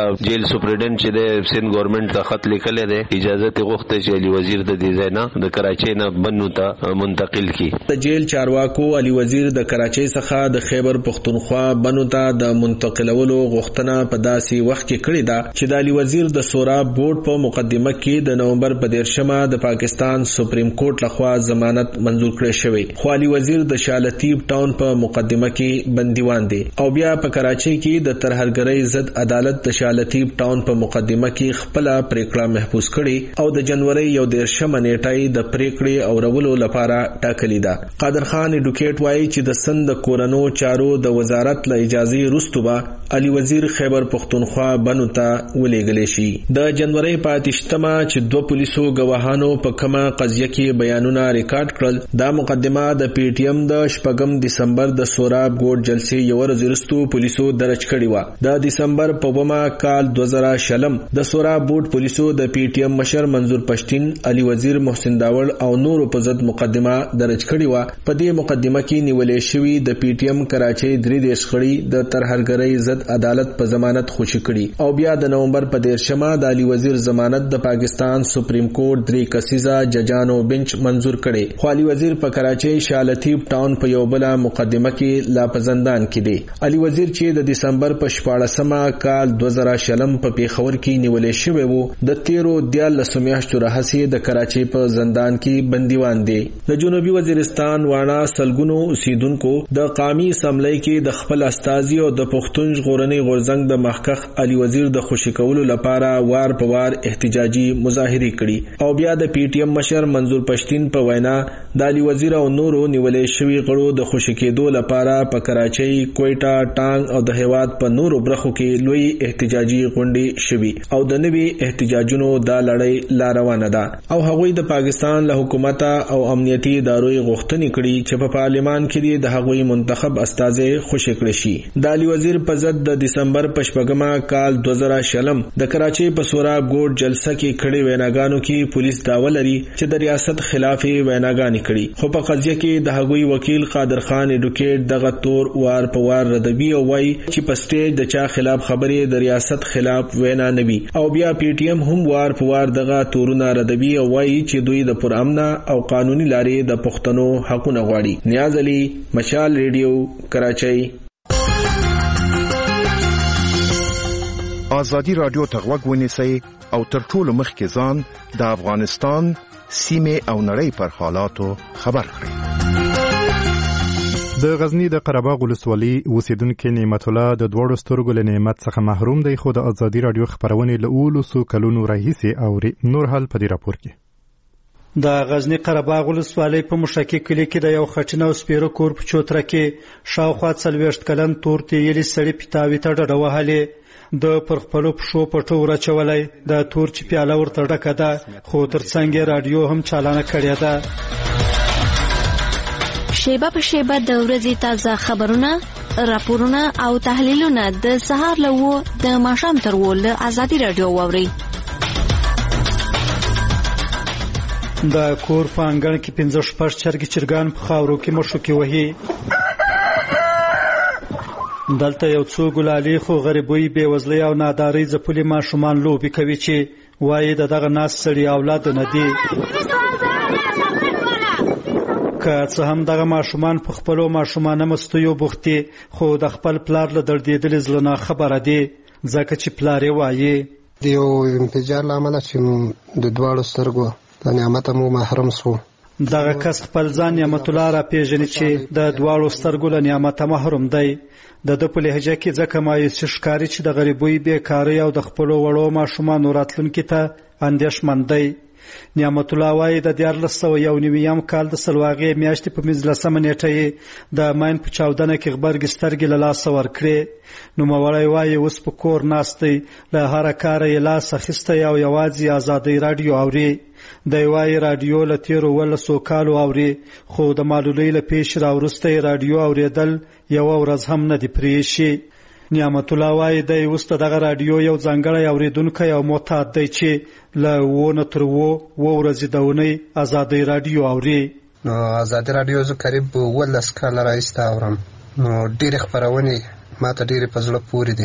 جیل سپرډنټ چې د سند ګورنمنت ته خط لیکل دی اجازه ته غوښته چې علي وزیر د دې ځای نه د کراچۍ نه بنو ته منتقل کی. د جیل چارواکو علي وزیر د کراچۍ څخه د خیبر پختونخوا بنو ته د منتقلولو غوښتنه په داسې وخت کې کړې ده چې د علي وزیر د سوراب بورډ په مقدمه کې د نومبر په 13مه د پاکستان سپریم کورټ لخوا ضمانت منزور کړی شوی، خو علي وزیر د شالطیب ټاون په مقدمه کې بندیوان دی او بیا په کراچۍ کې د ترهګرۍ ضد عدالت د شالطیب ټاون په مقدمه کې خپل پریکړه محفوظ کړي او د جنوري 13مه نیټه د پریکړې اورولو لپاره ټاکلې ده. قادر خان اډوکیټ وایي چې د سند کورنو چارو د وزارت له اجازه وروسته به علي وزیر خیبر پختونخوا بنو ته ولېږلی شي. د جنوري په 28مه چې 2 پولیسو گواهانو په کومه قضیه کې بیانونه ریکارډ کړل، دا مقدمه د پی ټی ایم د 8 دسمبر د سوراب ګوټ جلسې یو ورځ وروسته پولیسو درج کړې و. د دسمبر په 2مه کال 2000 د سوراب ګوټ پولیسو د پی ټی ایم مشر منظور پښتين، علي وزیر محسن داول او نورو په ضد مقدمه درج کړې و. په دې مقدمه کې نیولې شوی د پی ټی ایم کراچۍ 3 خړی د ترهګرۍ ضد عدالت په ضمانت خوشی کړي او بیا د نومبر په 13مه د علي وزیر ضمانت د پاکستان سپریم کورټ 3 کسیزه ججانو بنچ منزور کړي، خو علي وزیر په کراچۍ شالطیب ټاون په یو بل مقدمه کې لا په زندان کې دی. علي وزیر چې د دسمبر په 14مه کال 2000 په پیښور کې نیولې شوی وو، د 13 میاشتو راهیسې د کراچۍ په زندان کې بندیوان دی. د جنوبي وزیرستان وانا سلګونو اوسیدونکو د قومي اسمبلی کې د خپل استازي او د پښتون ژغورنې غورځنګ د محقق علي وزیر د خوشی کولو لپاره وار په وار احتجاجي مظاهره کړي او بیا د پی ټی ایم مشر منظور پښتين په وینا د علي وزیر او نورو نیولې شوی غړو د خوشی کېدو لپاره په کراچۍ، کوئټه، ټانګ او د هیواد په نورو برخو کې لوی احتجاجي غونډې شوي او د نوي احتجاجونو دا لړۍ لا روانه ده او هغوی د پاکستان له حکومت او امنیتي ادارو غوښتنې کړي چې په پارلیمان کې د هغوی منتخب استازي خوشی کړي شي. د علي وزیر په ضد د دسمبر په 8مه کال 2000 د کراچۍ په سوراب ګوټ جلسه کې کړي ویناګانو کې پولیس داوا لري چې د ریاست خلاف ویناګانې کړي، خو په قضیه کې د هغوی وکیل قادر خان اډوکیټ دغه تور وار په وار ردوي او وایي چې په سټیج د چا خلاف خبرې د ریاست خلاف وینا نه وي او بیا پی ټی ایم هم وار په وار دغه تورونه ردوي او وایي چې دوی د پرامن او قانوني لارې د پښتنو حقونه غواړي. نیاز علي، مشال ریډیو، کراچۍ. آزادی رادیو ته غوږ ونیسئ او تر ټولو مخکې ځان د افغانستان سیمې او نړۍ پر حالاتو خبر کړئ. د غزنی د قرهباغ ولسوالۍ اوسیدونکو نعمت الله د 2 سترګو له نعمت څخه محروم دی، خو د آزادی رادیو خبرونه له 2 کلونو راهیسې اوري. نور حال په دې راپور کې. د غزنی قرهباغ ولسوالۍ په مشکی کلی کې د یو خټینه او سپیرو کور په چوتره کې شاوخوا 40 کلن تور تیلي سړی پیتاوي ته ډډه وهلې، د پر خپلو پښو پټو ورچولی، د تور چې پیاله ورته ډکه ده، خو ترڅنګ یې راډیو هم چالانه کړې ده. شیبه په شیبه د ورځې تازه خبرونه، راپورونه او تحلیلونه د سهار له 9 د ماښام تر 10 له آزادي رادیو واورئ. د کور په انګړ کې 15 چرګې چرګان په خاورو کې مشوکې وهي. دلته یو څو ګلالي خو غریبوي، بېوزلۍ او نادارۍ ځپلي ماشومان لوبې کوي چې وایي د دغه ناس سړي اولاد نه دي. که څه هم دغه ماشومان په خپلو ماشومانه مستیو بوخت دي، خو د خپل پلار له دردېدلي زړه نه خبره دي، ځکه چې پلار یې وایي د یو انفجار له امله چې د 2 سترګو د نعمت مو محروم سو. دغه کس خپل ځان نعمت الله را پیژني چې د 2 سترګو له نعمت محروم دی. د په لهجه کې ځکه مایوسي ښکاري چې د غریبۍ، بیکارۍ او د خپلو وړو ماشومانو راتلونکي ته اندېښمن دی. نعمت الله وایي د 1991 کال د سلواغې میاشتې په 15 نیټه د ماین په چاودنه کې غبرګې سترګې له لاسه ورکړې. نوموړی وایي اوس په کور ناست دی، له هره کاره یې لاس اخیستی او یوازې آزادۍ رادیو اوري. دی وایي رادیو له 13 کالو اوري، خو د معلولۍ له پیښې راوروسته یې رادیو اوریدل یوه ورځ هم نه دي پرېښي. نعمت الله وایي دی اوس دغه رادیو یو ځانګړی اوریدونکی او معتاد دی چې له 9 تر 10 ورځې د اونۍ آزادۍ رادیو اوري. نو آزادۍ رادیو زه قریب 11 کاله راهیسې اورم. نو ډېرې خپرونې ما ته ډېرې په زړه پورې دي.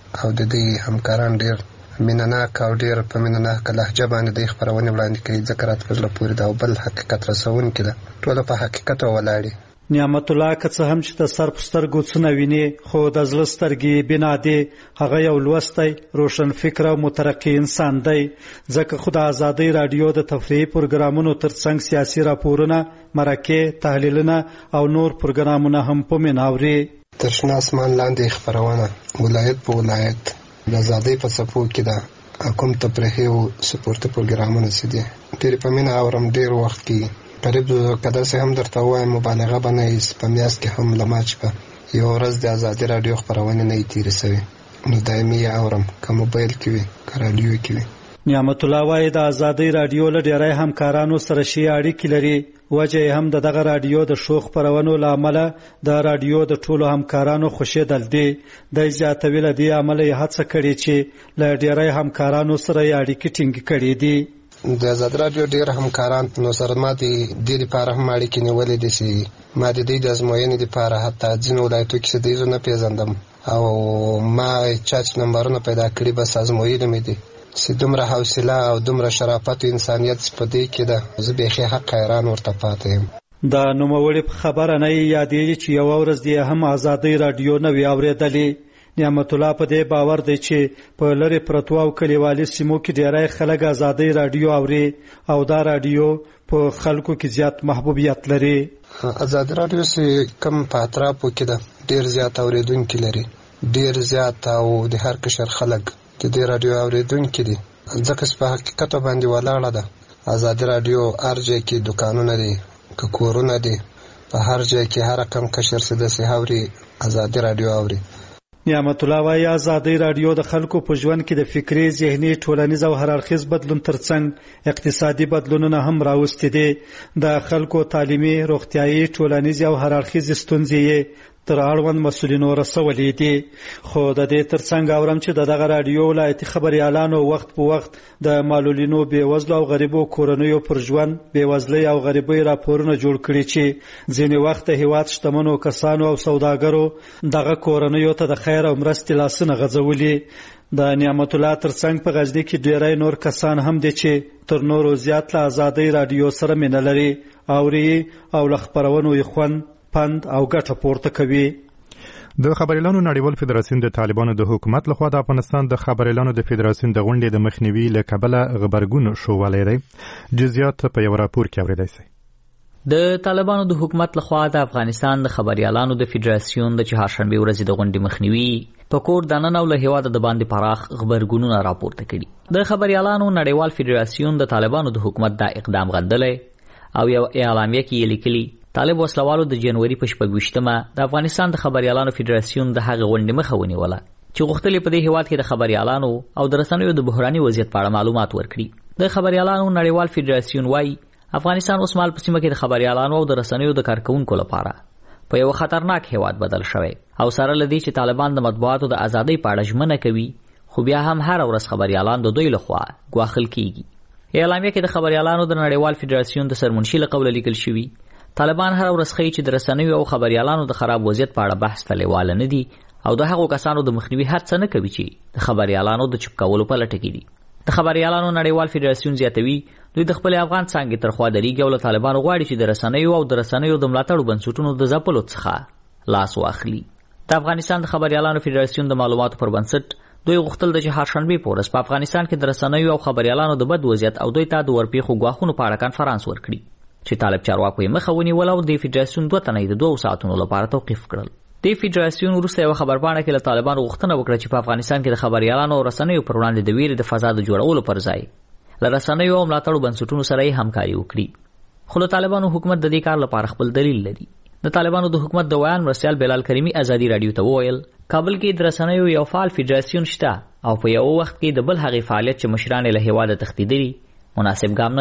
او د دې همکاران ډېر مینناک او ډېر په مینناک لهجه باندې د خبرونه وړاندې کوي. ځکه راته په زړه پورې ده او بل حقیقت رسونکي ده. ټوله په حقیقت ولاړې. نعمت الله که څه هم چې د سر په سترګو څه نه ویني خو د زړه سترګې بنا دی. هغه یو لوستی روشن فکر او مترقي انسان دی. ځکه خو د ازادۍ راډیو د تفریحي پروګرامونو ترڅنګ سیاسي راپورونه، مرکې، تحلیلونه او نور پروګرامونه هم په مینه اوري. تر شنه اسمان لاندې خپرونه ولایت په ولایت د ازادۍ په څپو کې ده. کوم تفریحي او سپورتي پروګرامونه چې دي ډېر په مینه اورم. ډېر وخت کې قریب کده سه هم درته وایم مبالغه باندې په میاس کې هم لماچ په یو ورځ د ازادۍ راډیو خبرونه نه تیر سوي نو دایمي اورم که موبایل کې وي که رادیو کې وي. نعمت الله وايي د ازادۍ راډیو له ډیری همکارانو سره شي اړیکې لري. وجه هم دغه راډیو د شوخ خبرونو لامل د راډیو د ټولو همکارانو خوشیدل دي. د زیاتوي له دې عمل یې هڅه کړې چې له ډیری همکارانو سره اړیکې ټینګ کړي دي. د آزاد راډیو ډېر همکاران نو سره ما د دې لپاره هم اړیکې نیولې دي چې ما د دې د ازموینې لپاره حتی ځینو ولایتو کې چې دیزو نه پیژندم او ما چاچ نمبرونه پیدا کړي بس ازموینې مې دي چې دومره حوصله او دومره شرافت او انسانیت په دې کې ده. زه بیخي حق حیران ورته پاتې یم. د نوموړي په خبره نه یادېږي چې یوه ورځ دې هم ازادۍ راډیو نه وي اورېدلې. نعمت الله په دې باور دی چې په لرې پرتو او کلیوالي سیمو کې ډیری خلک ازادۍ راډیو اوري او دا راډیو په خلکو کې زیات محبوبیت لري. ازادۍ راډیو چې کم په اطرافو کې ده ډیر زیات اوریدونکي لري. ډیر زیات او د هر قشر خلک د دې راډیو اوریدونکي دي. ځکه چې په حقیقت باندې ولاړه ده. ازادۍ راډیو هر ځای کې دکانونه دي که کورونه دي په هر ځای کې هر کم قشر څه د سهاوري ازادۍ راډیو اوري. نعمت الله وايي ازادۍ راډیو د خلکو په ژوند کې د فکري، ذهني، ټولنیز او هر اړخیز بدلون ترڅنګ اقتصادي بدلونونه هم راوستي دي. د خلکو تعلیمي، روغتیايي، ټولنیز او هر اړخیز ستونزې تر اړوند مسؤلینو رسولې دي. خو د دې ترڅنګ اورم چې دغه راډیو ولایتي خبريالانو وخت په وخت د معلولینو، بېوزلو او غریبو کورنیو پر ژوند، بېوزلۍ او غریبۍ راپورونه جوړ کړي چې ځینې وخت د هیواد شتمنو کسانو او سوداګرو دغه کورنیو ته د خیر او مرستې لاسونه غځولي. د نعمت الله ترڅنګ په غزني کې ډیری نور کسان هم دي چې تر نورو زیات له ازادۍ راډیو سره مینه لري، اوري او له خبرونو یې خوند، پند او ګټه پورته کوي. د خبريالانو نړیوال فدراسیون د طالبانو د حکومت لخوا د افغانستان د خبريالانو د فدراسیون د غونډې د مخنیوي له کبله غبرګون شووالی دی. جزئیات په یو راپور کې اوریدای شي. د طالبانو د حکومت لخوا د افغانستان د خبريالانو د فدراسیون د چهارشنبه ورځې د غونډې مخنیوي په کور دننه او له هیواد د باندې پراخ غبرګونونه راپورته کړي. د خبريالانو نړیوال فدراسیون د طالبانو د حکومت دا اقدام غندلی او یو اعلامیه کې لیکلي طالب وسلوالو د جنوري په 26مه د افغانستان د خبريالانو فدراسیون د هغه غونډې مخه ونیوله چې غوښتل په دې هیواد کې د خبريالانو او د رسنیو د بحراني وضعیت په اړه معلومات ورکړي. د خبريالانو نړیوال فدراسیون وايي افغانستان اوس مهال په سیمه کې د خبريالانو او د رسنیو د کارکونکو لپاره په یو خطرناک هیواد بدل شوی او سره لدی چې طالبان د مطبوعاتو د ازادۍ په اړه ژمنه کوي خو بیا هم هر ورځ خبريالان د دوی لخوا ګواښل کیږي. اعلامیه کې د خبريالانو د نړیوال فدراسیون د سرمنشي له قوله لیکل شوی طالبان هر ورځ ښیي چې د رسنیو او خبريالانو د خراب وضعیت په اړه بحث ته لیواله نه دي او د هغو کسانو د مخنیوي هڅه نه کوي چې د خبريالانو د چوپ کولو په لټه کې دي. د خبريالانو نړیوال فدراسیون زیاتوي دوی د خپل افغان څنګه تر خوا درېږي او له طالبانو غواړي چې د رسنیو او د رسنیو د ملاتړو بنسټونو د ځپلو څخه لاس واخلي. د افغانستان د خبريالانو فدراسیون د معلوماتو پر بنسټ دوی غوښتل د چهارشنبه په ورځ په افغانستان کې د رسنیو او خبريالانو د بد وضعیت او دوی ته د ورپېښو ګواښونو په اړه کانفرنس ورکړي چې طالب چارواکو یې مخه ونیوله او د فدراسیون 2 تنه د 2 ساعتونو لپاره توقیف کړل. د فدراسیون وروسته یو خبرپاڼه کې له طالبانو غوښتنه وکړه چې په افغانستان کې د خبريالانو او رسنیو پر وړاندې د ویرې د فضا د جوړولو پر ځای له رسنیو او ملاتړو بنسټونو سره یې همکاري وکړي. خو د طالبانو حکومت د دې کار لپاره خپل دلیل لري. د طالبانو د حکومت د ویان مرستیال بلال کریمی ازادي رادیو ته وویل کابل کې د رسنیو یو فعال فدراسیون شته او په یو وخت کې د بل هغې فعالیت چې مشران له هیواده تښتېدلي مناسب ګام نه دی.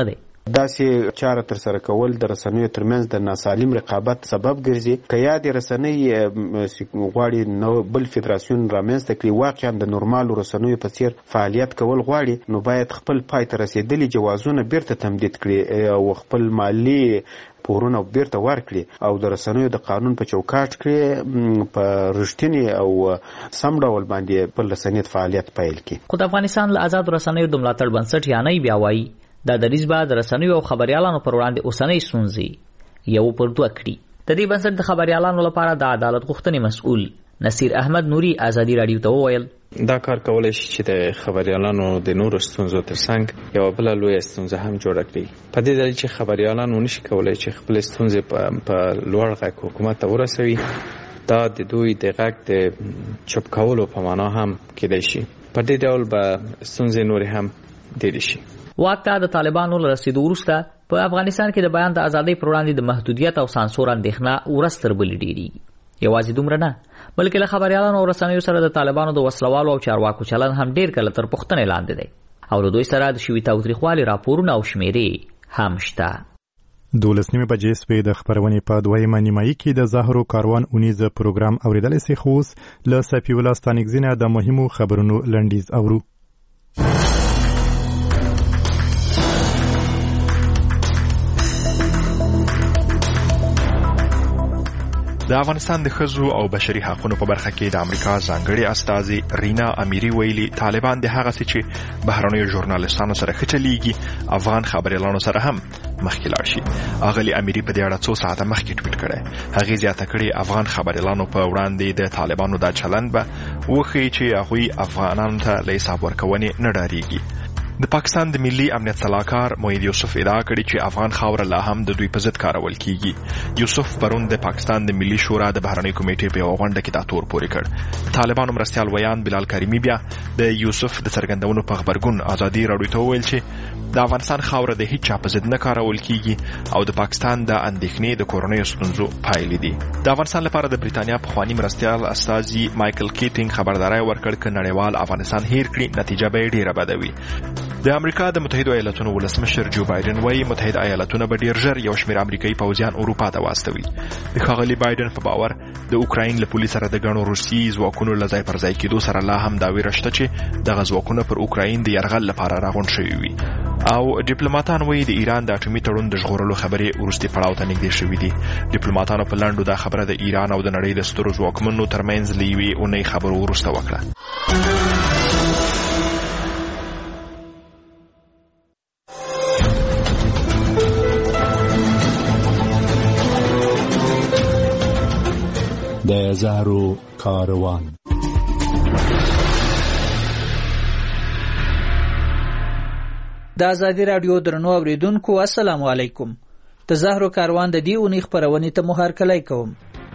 داسې چاره تر سره کول د رسنیو ترمنځ د ناسالم رقابت سبب ګرځي که یا د رسنۍ غواړي نو بل فدراسیون رامنځته کړي واقعا د نورمالو رسنیو په څیر فعالیت کول غواړي نو باید خپل پای ته رسیدلي جوازونه بیرته تمدید کړي او خپل مالی پورونه بیرته ورکړي او د رسنیو د قانون په چوکاټ کې په رښتینی او سم ډول باندې په رسنیت فعالیت پیل کړي. خو د افغانستان له آزاد رسنیو د ملاتړ بنسټ یعنی بیا وایي دا دریځ به د رسنیو او خبریالانو پر وړاندې اوسنۍ ستونزې یو پر دوه کړي. د دې بنسټ د خبریالانو لپاره د عدالت غوښتنې مسؤل نصیر احمد نوري ازادي رادیو ته وویل دا کار کولای شي چې د خبریالانو د نورو ستونزو ترڅنګ یو بل لوی ستونزه هم جوړه کړي. په دې دلیل چې خبریالانو نشي کولای چې خپل ستونزې په لوړ غږ حکومت ته ورسوي دا د دوی د غږ د چوپ کولو په معنا هم کېدای شي. په دې ډول به ستونزې نورې هم ډېرې شي. واک ته د طالبانو له رسیدو وروسته په افغانستان کې د بیان د ازادۍ پر وړاندې د محدودیت او سانسور اندېښنه ورځ تر بلې ډېرېږي. یوازې دومره نه بلکې له خبریالانو او رسنیو سره د طالبانو د وسلوالو او چارواکو چلن هم ډېر کله تر پوښتنې لاندې دی او له دوی سره د شوي تاوتریخوالي راپورونه او شمیرې هم شته. 12 بجې سوې د خبرونې په دویمه نیمایي کې د زهرو کاروان اونیز پروګرام اوریدلی سي خو اوس له صفي الله ستانکزي د مهمو خبرونو لنډیز اورو. د افغانستان د ښځو او بشري حقوقو په برخه کې د امریکا ځانګړي استازي رینا امیری ویلي طالبان د هغه څه چې بهرنیو ژورنالستانو سره ښه چلیږي افغان خبریالانو سره هم مخکې لاړ شي. اغلي امیری په دې اړه څو ساعته مخکې ټویټ کړی. هغې زیاته کړې افغان خبریالانو په وړاندې د طالبانو دا چلند به وښیي چې هغوی افغانانو ته له حساب ورکونې نه ډارېږي. د پاکستان د ملي امنیت سلاکار موحد یوسف ادعا کړې چې افغان خاوره لا هم د دوی په ضد کارول کیږي. یوسف پرون د پاکستان د ملي شورا د بهرنۍ کمیټې په یوه غونډه کې دا تور پورې کړ. طالبانو مرستیال ویان بلال کریمي بیا د یوسف د څرګندونو په غبرګون ازادي راډیو ته وویل چې د افغانستان خاوره د هیڅ چا په ضد نه کارول کیږي او د پاکستان د اندېښنې د کورنیو ستونزو پایلې دي. د افغانستان لپاره د بریتانیا پخوانی مرستیال استازي مایکل کیټینګ خبرداري ورکړ چې نړیوال افغانستان هیر کړي نتیجه به ډیره بده وي. د امریکا د متحده ایالاتونو ولسمشر جو بایدن وايي متحده ایالاتونه به ډیر ژر یو شمېر امریکایي پوځیان اروپا ته واستوي. د ښاغلي بایدن په باور د اوکراین له پولیس سره د ګڼو روسي ځواکونو له ځای پر ځای کېدو سره لا هم دا ویره شته چې دغه ځواکونه پر اوکراین د یرغل لپاره راغونډ شوي وي. او ډیپلوماټان وايي د ایران د اټومي تړون د ژغورلو خبرې وروستي پړاو ته نږدې شوي دي. ډیپلوماټانو په لنډو دا خبره د ایران او د نړۍ د سترو ځواکمنو ترمنځ له یوې اونۍ خبرو وروسته وکړه. د زهرو کاروان د ازادي رادیو درنو اوریدونکو السلام علیکم. د زهرو کاروان د دې اونۍ خبرونې ته مو هرکلی کوم.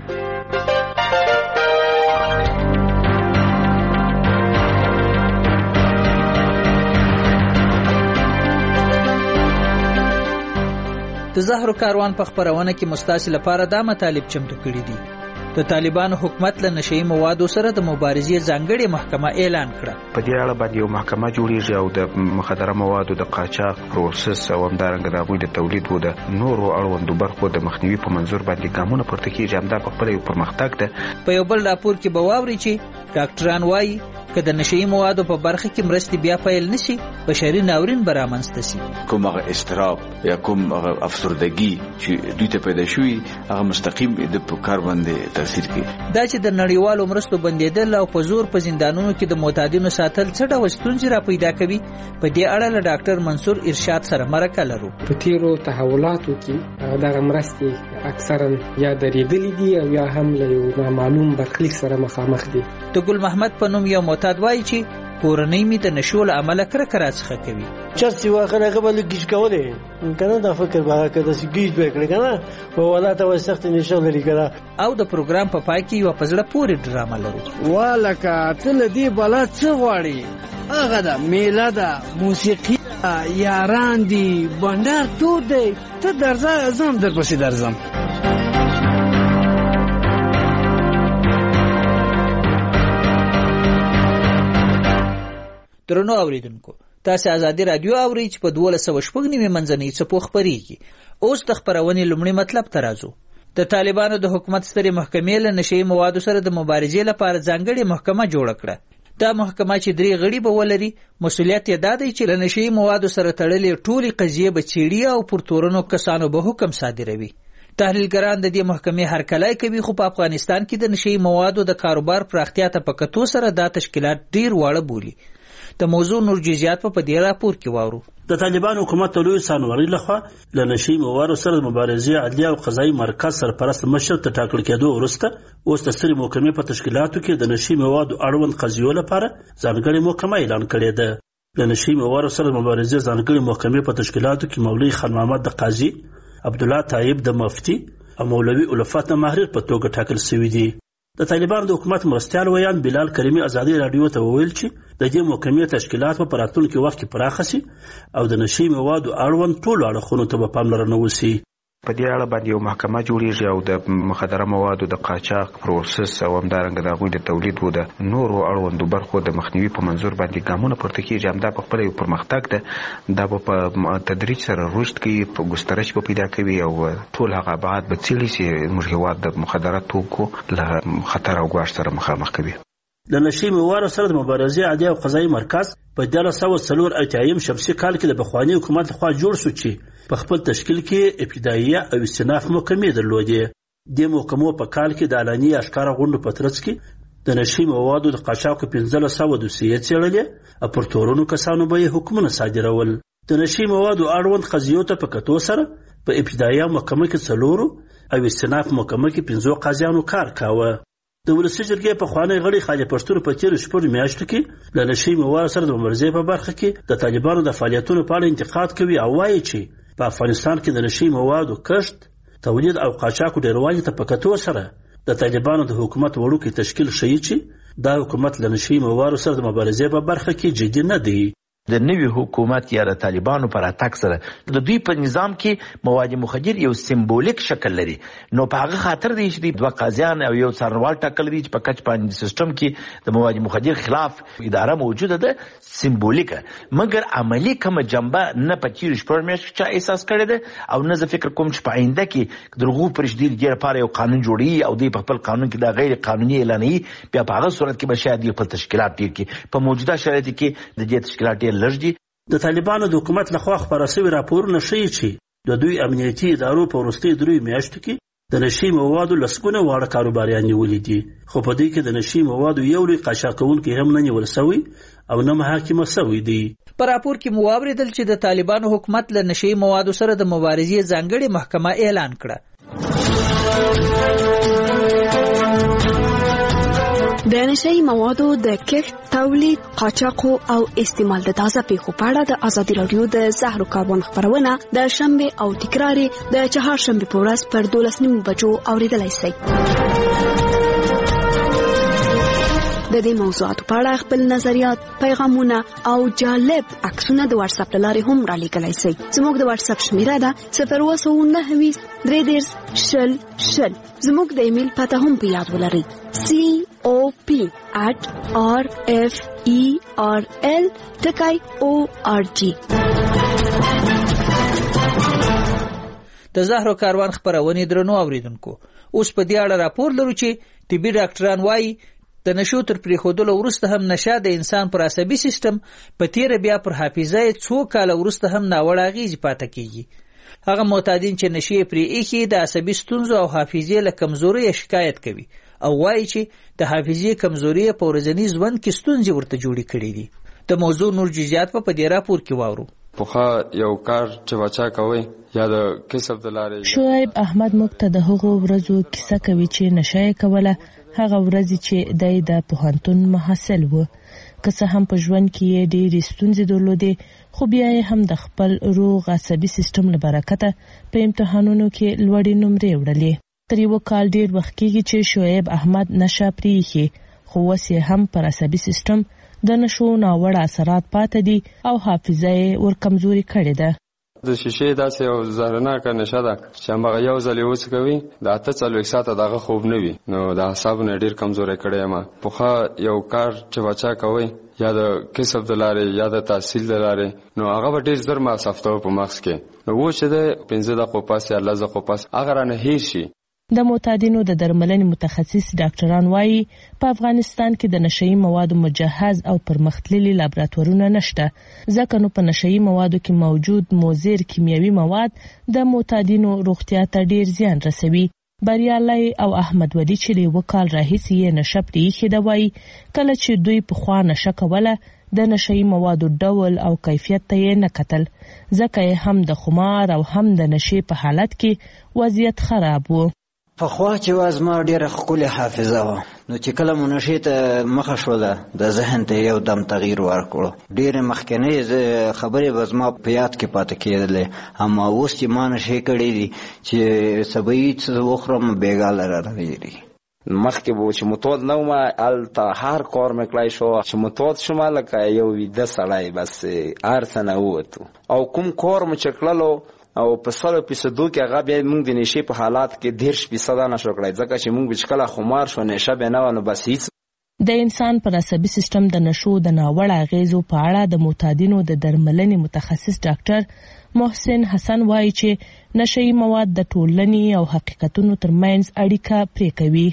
د زهرو کاروان په خبرونه کې مستاسي لپاره دا مطالب چمتو کړي دي. د طالبانو حکومت له نشئی موادو سره د مبارزې ځانګړې محکمه اعلان کړه. په دې اړه باندې یو محکمه جوړیږي او د مخدره موادو د قاچاق پروسس او همدارنګه د هغوی د تولید او د نورو اړوندو برخو د مخنیوي په منظور باندې ګامونه پورته کیږي. همدا په خپله یو پرمختګ ده. په یو بل راپور کې به واوري چې ډاکټران وایي که د نشئی موادو په برخه کې مرستې بیا پیل نشي بشري ناورین به رامنځته سي. کوم هغه اضطراب یا کوم هغه افسردګي چې دوی ته پیدا شوي هغه مستقیم د کار باندې تاثیر کوي. دا چې د نړیوالو مرستو بندیدل او په زور په زندانونو کې د معتادینو ساتل څه ډول ستونزې را پیدا کوي په دې اړه له ډاکټر منصور ارشاد سره مرکه لرو. په تیرو تحولاتو کې دغه مرستې اکثرا یا درېدلې دي او یا هم له یو نامعلوم برخلیک سره مخامخ دي. د ګل محمد په نوم یو معتاد وایي چې کورنۍ می د نشو له امله کرکه راڅخه کوي. چرسي واخره قبل گیج کولې کنه دا فکر به کده چې گیج وکړي کنه او ولا ته وسخت نشو لري کنه. او د پروګرام په پای کې یو پزړه پورې ډرامه لرو. والکه تل دې بلا څه غواړي هغه دا میله ده موسیقي یاران دي بندر تو دی ته درځه ازم در پسې درځم. درنو اوریدونکو تاسو ازادي رادیو اورئ چې په 1290 منځنۍ څپو خبريږي. اوس د خبرونې لومړی مطلب ته راځو. د طالبانو د حکومت سترې محکمې له نشئی موادو سره د مبارزې لپاره ځانګړې محکمه جوړه کړه. دا محکمه چې 3 غړي به ولري، مسؤلیت یې دا دی چې له نشئی موادو سره تړلې ټولې قضیې به څېړي او پر تورنو کسانو به حکم صادروي. تحلیلګران د دې محکمې هرکلی کوي، خو په افغانستان کې د نشئی موادو د کاروبار پراختیا ته په کتو سره دا تشکیلات ډیر واړه بولي. د موضوع نور جزئیات په دې راپور کې واورو. د طالبان حکومت لوی سانوری لخوا له نشئی موادو سره د مبارزې عدلیه او قضایي مرکز سرپرست مشر ته ټاکل کېدو وروسته اوس د سترې محکمې په تشکیلاتو کې د نشئی موادو اړوند قضیو لپاره ځانګړې محکمه اعلان کړې ده. د نشئی موادو سره د مبارزې ځانګړې محکمې په تشکیلاتو کې مولوي خان محمد د قاضي، عبدالله طایب د مفتی او مولوي الفت د محرر په توګه ټاکل شوي دي. د طالبانو د حکومت مرستیال ویان بلال کریمی ازادي رادیو ته وویل چې د دې محکمې تشکیلات په راتلونکي وخت کې پراخه شي او د نشئی موادو اړوند ټولو اړخونو ته پاملرنه وشي. په دې اړه باندې یو محکمه جوړیږي او د مخدره موادو د قاچاق پروسس او همدارنګه د هغوی د تولید او د نورو اړوندو برخو د مخنیوي په منظور باندې ګامونه پورته کیږي. همدا په خپل یو پرمختګ ده. دا په تدریج سره رشد کوي، په ګسترش په پیدا کوي او ټول هغه ابعاد به څېړي چې موږ هېواد د مخدره توکو له خطر او ګواښ سره مخامخ کوي. د نشئی موادو سره د مبارزې عدلیه او قضایي مرکز په 1904 شمسي کال کې د بخواني حکومت لخوا جوړ شو چې په خپل تشکیل کې ابتدائیه او استئناف محکمې درلودې. د محکمو په کال کې د اعلاني اشکاره غونډو په ترڅ کې د نشئی موادو د قاچاقو 1500 دوسیې څېړلې او پر تورنو کسانو به یې حکمونه صادرول. د نشئی موادو اړوند قضیو ته په کتو سره په ابتدائیه محکمه کې 4 او استئناف محکمه کې 5 قاضیانو کار کاوه. د ولسي جرګې پخوانی غړي خالد پښتون په تیر شپږ میاشتو کې د نشئی موادو سره د مبارزې په برخه کې د طالبانو د فعالیتونو په اړه انتقاد کوي او وایي چې په افغانستان کې د نشئی موادو کښت، تولید او قاچاق ډیروالي ته په کتو سره د طالبانو د حکومت وړوکی تشکیل ښیي چې دا حکومت له نشئی موادو سره د مبارزې په برخه کې جدي نه دی. د نوي حکومت یا د طالبانو پر اتاک سره د دوی په نظام کې مواد مخدر یو سمبولیک شکل لري. نو په هغه خاطر دی چې 2 قاضیان او یو څارنوال ټاکل دي چې په کچ باندې سیستم کې د مواد مخدر خلاف اداره موجوده ده، سمبولیکه، مګر عملی کوم جنبه نه پچیر شپږ میاشتې چا احساس کړی ده او نه زه فکر کوم چې په آینده کې درغو پرشدي لپاره یو قانون جوړي او دوی په خپل قانون کې دا غیر قانوني اعلاني بیا په هغه صورت کې به شاید یو په تشکیلات ډیر کې په موجوده شرایطو کې د دې تشکیلات د طالبانو د حکومت لخوا خپاره شوي راپورونه ښیي چې د دوی امنیتي ادارو په وروستیو 3 میاشتو کې د نشئی موادو لسګونه واړه کاروباریان نیولي دي، خو په دې کې د نشئی موادو یو لوی قاچاق کوونکی هم نه نیول شوی او نه محاکمه شوی دی. په راپور کې مو واوریدل چې د طالبانو حکومت له نشئی موادو سره د مبارزې ځانګړې محکمه اعلان کړه. د نشئی موادو د کښت، تولید، قاچاق او استعمال د تازه پیښو په اړه د ازادي رادیو د زهرو کاروان خبرونه د شنبه او تکرار د چهارشنبه په ورځ پر 12:30 بجو اوریدلای شئ. د دې موضوعاتو په اړه خپل نظریات، پیغامونه او جالب عکسونه د واتس اپ لارې هم را لیږلی شئ. زموږ د واتس اپ شمیره ده 029 زموږ د ایمیل پته هم په یاد ولرئ cop@rferl.org. د زهرو کاروان خبرونه درنو اوریدونکو، اوس په دې اړه راپور لرو چې طبي ډاکټران وایي د نشو تر پریښودلو وروسته هم نشه د انسان پر عصبي سیستم په تیر بیا پر حافظه 2 کال وروسته هم ناوړه اغیز پاتې کیږي. هغه معتادین چې نشي پرې ایښي د عصبي ستونزو او حافظې له کمزورۍ شکایت کوي او وایي چې د حافظې کمزوري په ورځني ژوند کې ستونزې ورته جوړې کړې دي. د موضوع نور جزئیات په دې راپور کې واورو. پوخا یو کار چې بچا کوي یا د کسب د لارې شعیب احمد مکته د هغو ورځو کیسه کوي چې نشه کوله، هغه ورځ چې د پوهنتون محصل و. که څه هم په ژوند کې ډېرې ستونزې درلودې، خو بیا یې هم د خپل روغ عصبي سیستم له برکته په امتحانونو کې لوړې نمرې وړلې. تر یو کال ډېر وخت کېږي چې شعیب احمد نشه پرېښي، خو اوس یې هم پر عصبي سیستم د نشو ناوړه اثرات پاتې دي او حافظه یې ورکمزوري کړې ده. د شیشې داسې یو زهرناکه نشه ده چې هماغه یو ځل یې وڅکوي د 48 ساعته دغه خوب نه وي. نو د اعصابو نه ډېر کمزوری کړی یم. پخوا یو کار چې بچا کوئ یا د کسب د لارې یا د تحصیل د لارې نو هغه به ډېر زر مصرفته په مغز کې. نو و چې د 15 دقیقو پس یا 10 دقیقو پس هغه رانه هیر شي. د معتادینو د درملنې متخصص ډاکټران وایي په افغانستان کې د نشئی موادو مجهز او پرمختللي لابراتوارونه نشته، ځکه نو په نشئی موادو کې موجود مضر کیمیاوي مواد د معتادینو روغتیا ته ډیر زیان رسوي. بریالي او احمد ولی چې وکال راهیسي نشه پریښې دا وایي کله چې دوی په خوا نشه کوله د نشئی موادو ډول او کیفیت ته یې نه کتل، ځکه هم د خمار او هم د نشې په حالت کې وضعیت خراب وو. پخوا چې واز ما ډیره ښکلې حافظه وه، نو چې کله مو نشې ته مخه شوله د ذهن ته یو دم تغییر ورکړو. ډیرې مخکنۍ خبرې به زما په یاد کې پاتې کېدلې، اما اوس چې ما نشې کړې دي چې سبا یې څه وخورم بېګا لره راغېږي. مخکې به چې متود نه وم هلته هر کار مې کړی شو چې متود شوم لکه یو ویده سړی بس هر څه نه ووتو او کوم کار مو چې کړلو او په 100% کې هغه بیا موږ د نشې په حالات کې 10% نشو کړی، ځکه چې موږ چې کله خمار شو نشه به نه ونه بس هیڅ. د انسان پر عصبي سیستم د نشو د ناوړه اغیزو په اړه د معتادینو د درملنې متخصص ډاکټر محسن حسن وایي چې نشئی مواد د ټولنې او حقیقتونو ترمنځ اړیکه پرې کوي.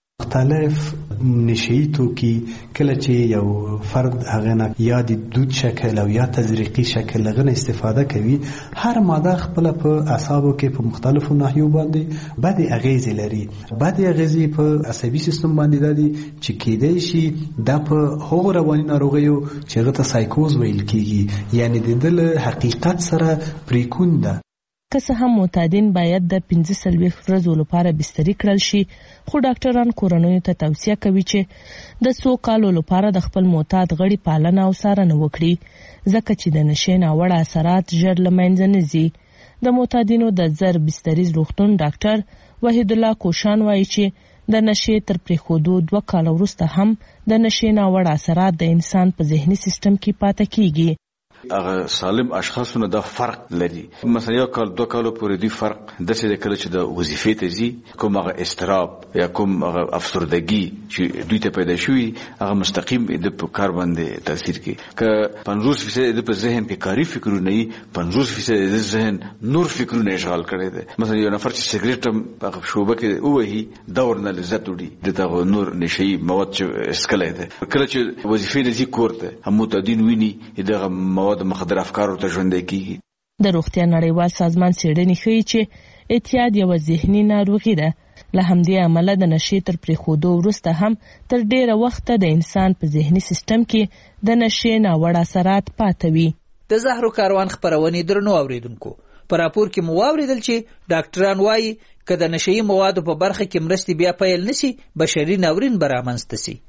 مختلف نشئی توکي کله چې یو فرد هغه نه یا د دود شکل او یا تزریقي شکل لغنه استفاده کوي، هر ماده خپل په اعصابو کې په مختلفو ناحیو باندې بد اغیزې لري. بد اغیزې په عصبي سیستم باندې دي چې کېدای شي د په هغو رواني ناروغیو چې هغه ته سایکوز ویل کیږي، یعنی د دل حقیقت سره پریکون ده. که څه هم معتادین باید د 15 ورځو لپاره بستري کړل شي، خو ډاکټران کورنیو ته توصیه کوي چې د 100 کالو لپاره د خپل معتاد غړي پالنه او څارنه وکړي، ځکه چې د نشې ناوړه اثرات ژر له منځه نه ځي. د معتادینو د زر بستریز روغتون ډاکټر وحید الله کوشان وایي چې د نشې تر پریښودو 2 کال وروسته هم د نشې ناوړه اثرات د انسان په ذهني سیستم کې پاتې کیږي. هغه سالم اشخاصونه د فرق لري. مثلا یو کال 2 کال پورې دی فرق د کله چې د وظیفې ته ځي کوم هغه استراب یا کوم هغه افسردګي چې دوی ته پیدا شوي هغه مستقیم د کار باندې تاثیر کوي. که 50% د په ذهن کې کاری فکرونه وي، 50% د ذهن نور فکرونه اشغال کړي دي. مثلا یو نفر چې سیګریټ په شوبه کې وهي دور نه لذت وړي دغه نور نشئی مواد چې اسکلای دي. کله چې وظیفې ته ځي کورته هم متدین ویني دغه د مخدر افکارو ته ژوندۍ کیږي. د روغتیا نړیوال سازمان څېړنې ښیي چې اعتیاد یوه ذهني ناروغي ده. له همدې امله د نشې تر پریښودو وروسته هم تر ډیره وخته د انسان په ذهني سیستم کې د نشې ناوړه اثرات پاتې وي. د زهرو کاروان خپرونې درنو اوریدونکو، په راپور کې مو واوریدل چې ډاکټران وایي که د نشئی موادو په برخه کې مرستې بیا پیل نشي، بشري ناورین به رامنځته سي.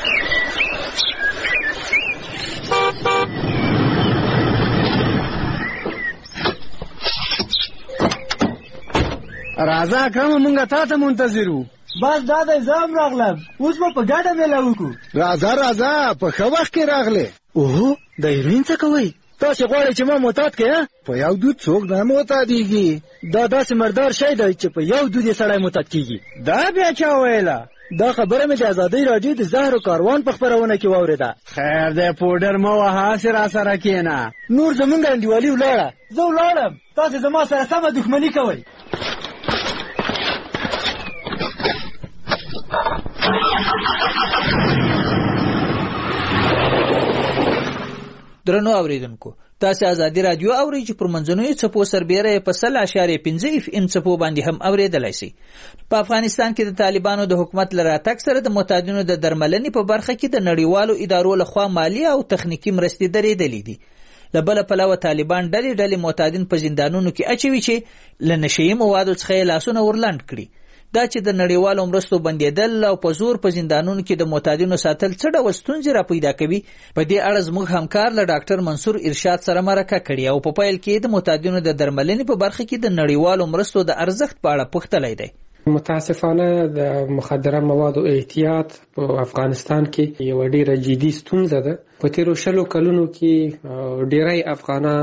راځه کوم مونږه تا ته منتظرو. بس دا د زام راغلم، اوس به په ګډه میله وکړو. راځه په ښه وخت کې راغلې. اوهو د هیروین څه کوئ؟ تاسې غواړئ چې ما معتاد کړې؟ په یو دود څوک نه معتادېږي. دا داسې مردار شی دی چې په یو دود یې سړی معتاد کېږي. دا بیا چا ویله؟ دا خبره مې د ازادۍ راډیو د زهرو کاروان په خپرونه کې واورېده. خیر دی پوډر مه وهه، هسې راسره کښېنه. نور زمونږ انډیوالي ولاړه. زه ولاړم، تاسې زما سره سمه دښمني کوئ. درنو اوریدونکو، تاسو ازادي رادیو اورئ چې پر منځنوي څپو سربېره په 100.5 FM څپو باندې هم اوریدلای شي. په افغانستان کې د طالبانو د حکومت لپاره تک سره د معتادینو د درملنې په برخه کې د نړیوالو ادارو لخوا مالی او تخنیکی مرستې درېدلې دي. له بل پلوه طالبان ډلې معتادین په زندانونو کې اچوي چې له نشئی موادو څخه لاسونه ورلند کړي. دا چې د نړیوالو مرستو بندیدل او په زور په زندانونو کې د معتادینو ساتل څه ډول ستونزې را پیدا کوي، په دې اړه زموږ همکار له ډاکټر منصور ارشاد سره مرکه کړې او په پیل کې د معتادینو د درملنې په برخه کې د نړیوالو مرستو د ارزښت په اړه پوښتلی دی. متاسفانه د مخدره موادو اعتیاد په افغانستان کې یو ډیره جدي ستونزه ده. په تیرو 20 کلونو کې ډیری افغانان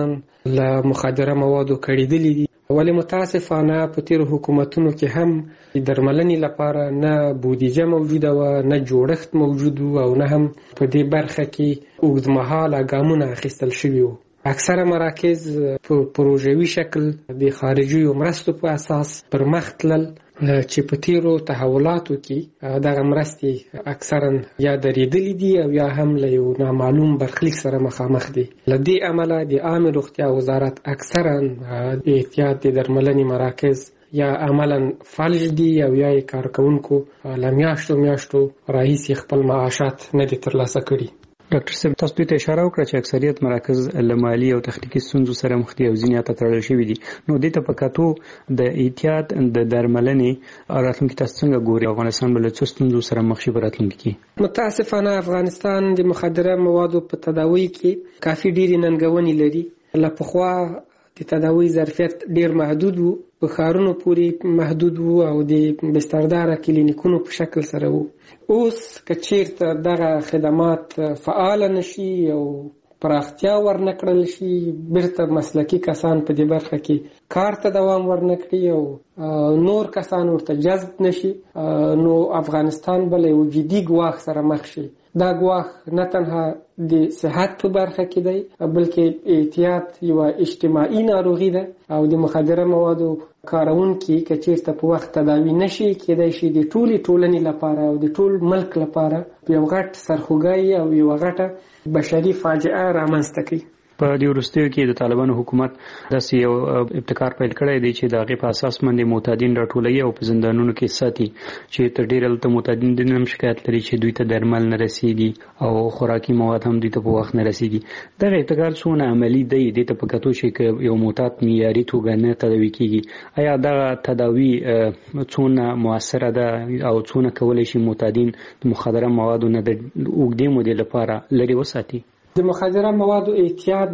له مخدره موادو کړېدلي دي. ولې متاسفانه په تیرو حکومتونو کې هم درملنې لپاره نه بودیجه موجوده وه، نه جوړښت موجود و او نه هم په دې برخه کې اوږدمهاله ګامونه اخیستل شوي وو. اکثره مراکز په پروژوي شکل د خارجيو مرستو په اساس پر مخ تلل، چې په تیرو تحولاتو کې دغه مرستې اکثرا یا درېدلې دي او یا هم له یو نامعلوم برخلیک سره مخامخ دي. له دې امله د عامه روغتیا وزارت اکثرا د احتیاط د درملنې مراکز یا عملا فلج دي او یا کارکونکو له میاشتو راهیسې خپل معاشات نه دي ترلاسه کړي. ډاکټر صاحب، تاسو ته اشاره وکړه چې اکثریت مراکز له مالي او تخنیکي ستونزو سره مخ دي او ځینې ته تړل شوي دي. نو دې ته په کتو د احتیاط د درملنې راتلونکي تاسو څنګه ګوري؟ افغانستان به له څه ستونزو سره مخ شي په راتلونکي کې؟ متاسفانه افغانستان د مخدره موادو په تداوی کې کافي ډېرې ننګونې لري. له پخوا د تداوی ظرفیت ډېر محدود وو، په ښارونو پورې محدود وو او د بسترداره کلینیکونو په شکل سره وو. اوس که چیرته دغه خدمات فعال نشي او پراختیا ورنکړل شي، بیرته مسلکی کسان په دې برخه کې کار ته دوام ورنکړي او نور کسان ورته جذب نشي، نو افغانستان بل یو جدي ګواښ سره مخ شي. دا ګواښ نه تنها د صحت په برخه کې دی، بلکې احتیاط یو اجتماعي ناروغي ده او د مخدره موادو کارونکي که چیرته په وخت تداوی نشي، کېدای شي د ټولې ټولنې لپاره او د ټول ملک لپاره یو غټ سرخوږی او یو غټه بشري فاجعه رامنځته کړي. په دې وروستیو کې د طالبانو حکومت داسې یو ابتکار پیل کړی دی چې د هغې په اساس باندې معتادین راټولوي او په زندانونو کې ساتي، چې تر ډېره دلته معتادین د هم شکایت لري چې دوی ته درمل نه رسیږي او خوراکي مواد هم دوی ته په وخت نه رسیږي. دغه ابتکار څونه عملي دی؟ دې ته په کتو چې یو معتاد معیاري توګه نه تداوي کېږي، آیا دغه تداوي څونه مؤثره ده او څونه کولی شي معتادین د مخدره موادو نه د اوږدې مودې لپاره لرې وساتي؟ د مخدره موادو احتیاط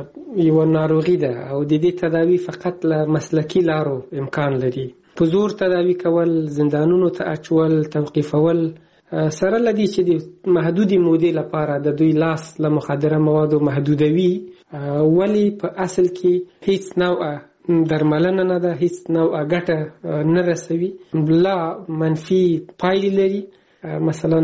یو ناروغي ده او د دې تداوی فقط له مسلکی لارو امکان لري. په زور تداوی کول، زندانونو ته اچول، توقیفول سره لدی چې د محدودی مودې لپاره د دوی لاس له مخدره موادو محدودوي، ولی په اصل کې هیڅ نوع درملنه نه ده، هیڅ نوع ګټه نه رسوي، بلا منفي پایلې لري. مثلا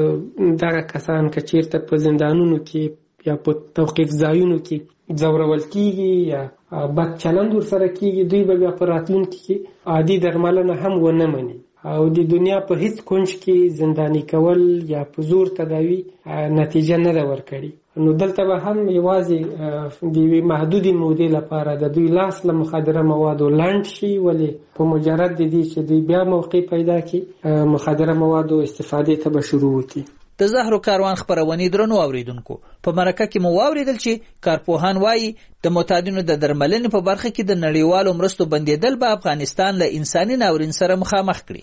دغه کسان که چیرته په زندانونو کې یا په توقیف ځایونو کې ځورول کیږي یا بد چلند ورسره کیږي، دوی به بیا په راتلونکي کې عادي درملنه هم ونه مني او د دنیا په هیڅ کونج کې زندانی کول یا په زور تداوی نتیجه نه ده ورکړي. نو دلته به هم یوازې د یوې محدودې مودې لپاره د دوی لاس له مخدره موادو لنډ شي، ولې په مجرد د دې چې دوی بیا موقع پیدا کړي مخدره موادو استفادې ته به شروع وکړي. د زهرو کاروان خبرونې درنو اوریدونکو، په مرکه کې مو واوریدل چې کارپوهان وایي د معتادینو د درملنې په برخه کې د نړیوالو مرستو بندیدل به افغانستان له انساني ناورین سره مخامخ کړي.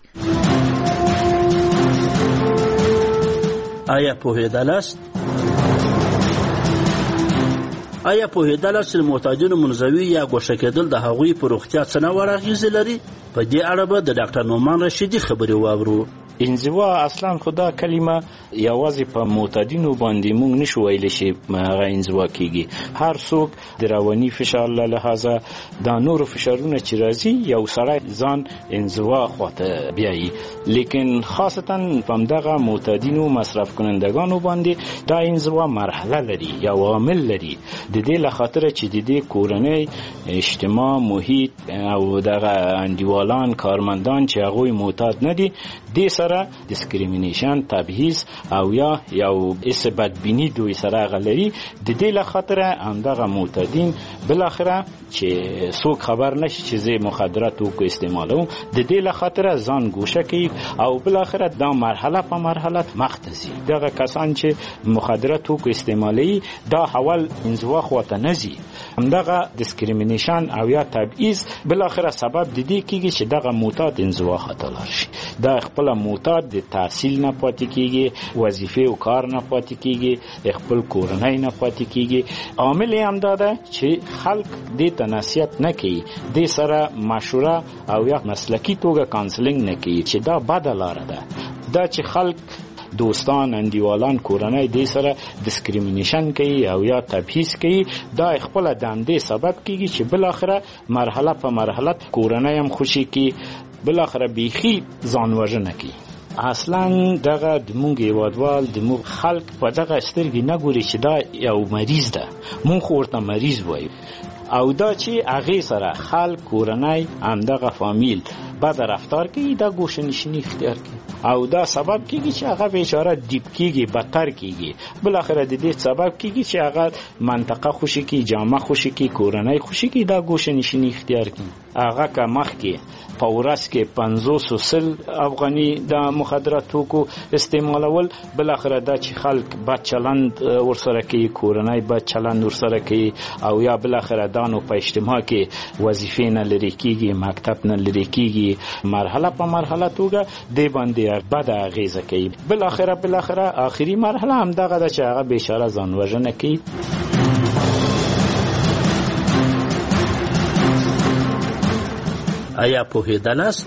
آیا پوهېدلاست چې معتادینو منزوي یا ګوښه کېدل د هغوی په روغتیا څه نوع اغېزې لري؟ په دې اړه به د ډاکټر نعمان رشیدي خبرې واورو. انزوا اصلا خدا کلمه یوازې په معتادینو باندې مونږ نشو ویلی چې هغه انزوا کیږي. هر څوک د رواني فشار له لحاظه دا نورو فشارونه چې راځي یو سړی ځان انزوا خواته بیایي، لیکن خاصتا په دغه معتادینو مصرف کنندگانو باندې دا انزوا مرحله لري یا عامل لري. د دې لخاطر چې د دې کورنۍ اجتماع محیط او دغه انډیوالان کارمندان چې هغوی معتاد نه دي دې سره ډیسکریمینیشن، تبعیض او یا یو اس بدبینی دوی سره غلري. د دې لخاطر همدغه معتادین بالاخره چې څوک خبر نشي چې زه مخدرات او استعمالوم، د دې لخاطر ځان ګوښه کوي او بالاخره دا مرحله په مرحله مختزي. دغه کسان چې مخدرات او استعمالي دا حول انزوا خواته نزي، همدغه ډیسکریمینیشن او یا تبعیض بالاخره سبب د دې کیږي چې دغه معتاد انزوا خطا لري. دا خپل معتاد د تحصیل نه پاتې کیږي، وظیفه او کار نه پاتې کیږي، خپل کورنۍ نه پاتې کیږي. عامل هم دا ده چې خلک دې ته نصیحت نه کوي، دې سره مشوره او یا مسلکی توګه کانسلینګ نه کوي چې دا بده لاره ده. دا چې خلک دوستان انډیوالان کورنۍ دې سره ډیسکریمینیشن کوي او یا تبعیض کوي. دا خپل د همدې سبب کیږي چې بالاخره مرحله په مرحله کورنۍ هم خوشي کی، بالاخره بیخي ځان وژنه کوي. اصلا دغه د مونږ هیوادوال د مونږ خلک په دغه سترګې نه ګوري چې دا یو مریض ده، مونږ خو ورته مریض وایو، او دا چې هغې سره خلک کورنۍ همدغه فامیل بد رفتار کوي، دا ګوشه نشیني اختیار کوي او دا سبب کیږي چې هغه بیچاره دیپ کیږي، بدتر کیږي، بالاخره د دې سبب کیږي چې هغه منطقه خوشي کی، جامعه خوشي کی، کورنۍ خوشي کی، دا ګوشه نشیني اختیار کوي. هغه که مخکې په ورځ کې 500 افغاني د مخدرات توکو استعمالول، بالاخره دا چې خلک بد چلند ورسره کوي، کورنۍ بد چلند ورسره کوي، او یا بالاخره دا نو په اجتماع کې وظیفې نه لري کیږي، مکتب نه لري کیږي، مرحله په مرحله توګه دې باندې بد اغیزه کوي. بالاخره آخري مرحله هم دغه ده چې هغه بیچاره ځان وژنه کوي. آیا پوهېدلاست؟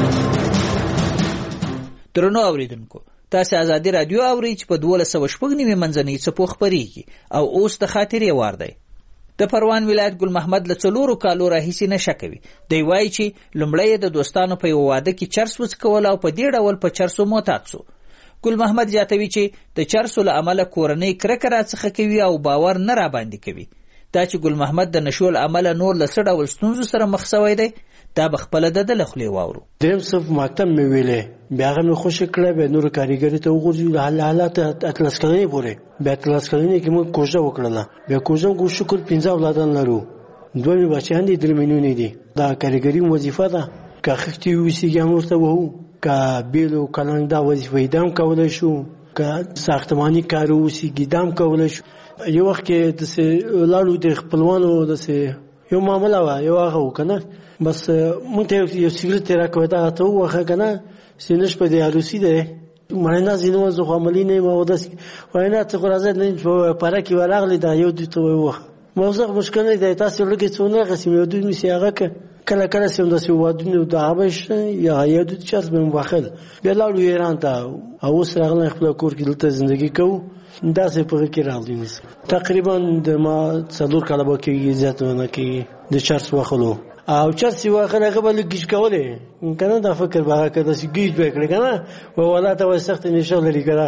درنو اوریدونکو، تاسو ازادي رادیو اورئ چې په 1290 منځنۍ څپو خپرېږي او اوس د خاطرې وار دی. د پروان ولایت ګل محمد له 4 کالو راهیسې نشه کوي. دی وایي چې لومړی د دوستانو په یو واده کې چرس وڅکول او په دې ډول په چرسو معتاد سو. ګل محمد زیاتوي چې د چرسو له امله کورنۍ کرکه راڅخه کوي او باور نه را باندې کوي. دا چې ګل محمد د نشو له امله نور له څه ډول ستونزو سره مخ شوی دی، دا به خپله د ده له خولې واورو. دریم صف مکتب مې ویلی، بیا هغه مې خوشې کړی، بیا نورو کاریګرۍ ته وغورځوي حالات 18 کلنۍ پورې. بیا 18 کلنۍ کې موږ کوژده وکړله. بیا کوژده موږ شکر 15 اولادان لرو، 2 مې بچیان دي، 3 مې نونې دي. دا کاریګري وظیفه ده، که خښتې وویسېږي هم ورته وهو، که بیلو کلنګ دا وظیفه دا هم کولی شو، که ساختماني کار وویسېږي دا هم کولی شو. یو وخت کې داسې لاړو د خپلوانو داسې یو معامله وه، یو هغه و که نه، بس مونږ ته یو سیګرټ یې راکوی، دغه ته ووهه که نه، سینش په دې عروسي دی، مړینه ځینې وه، زه خو عملي نه یم او داسې وایي نه ته خو راځه نه په پاره کې ورغلې، دا یو دوی ته ووهه. موضوع مشکل نه دی، تاسې لږې څه ونه اخېستم، یو دوی مې سي هغه که کله کله چې هم داسې وادونه د هغه به شته یا یو دوی چرس به مې وخل. بیا لاړو ایران ته او اوس راغلی خپله کور کې دلته زندګي کوو، داسې په هغه کې راغلی. تقریبا د ما 4 کاله به کېږي، زیات نه کېږي د چرس وخلو. او چرس یې واخل هغه به لږ ګیج کولی که نه، دا فکر به هغه که داسې ګیج به یې کړی که نه، والله ته وایي سخته نشه لري که نه.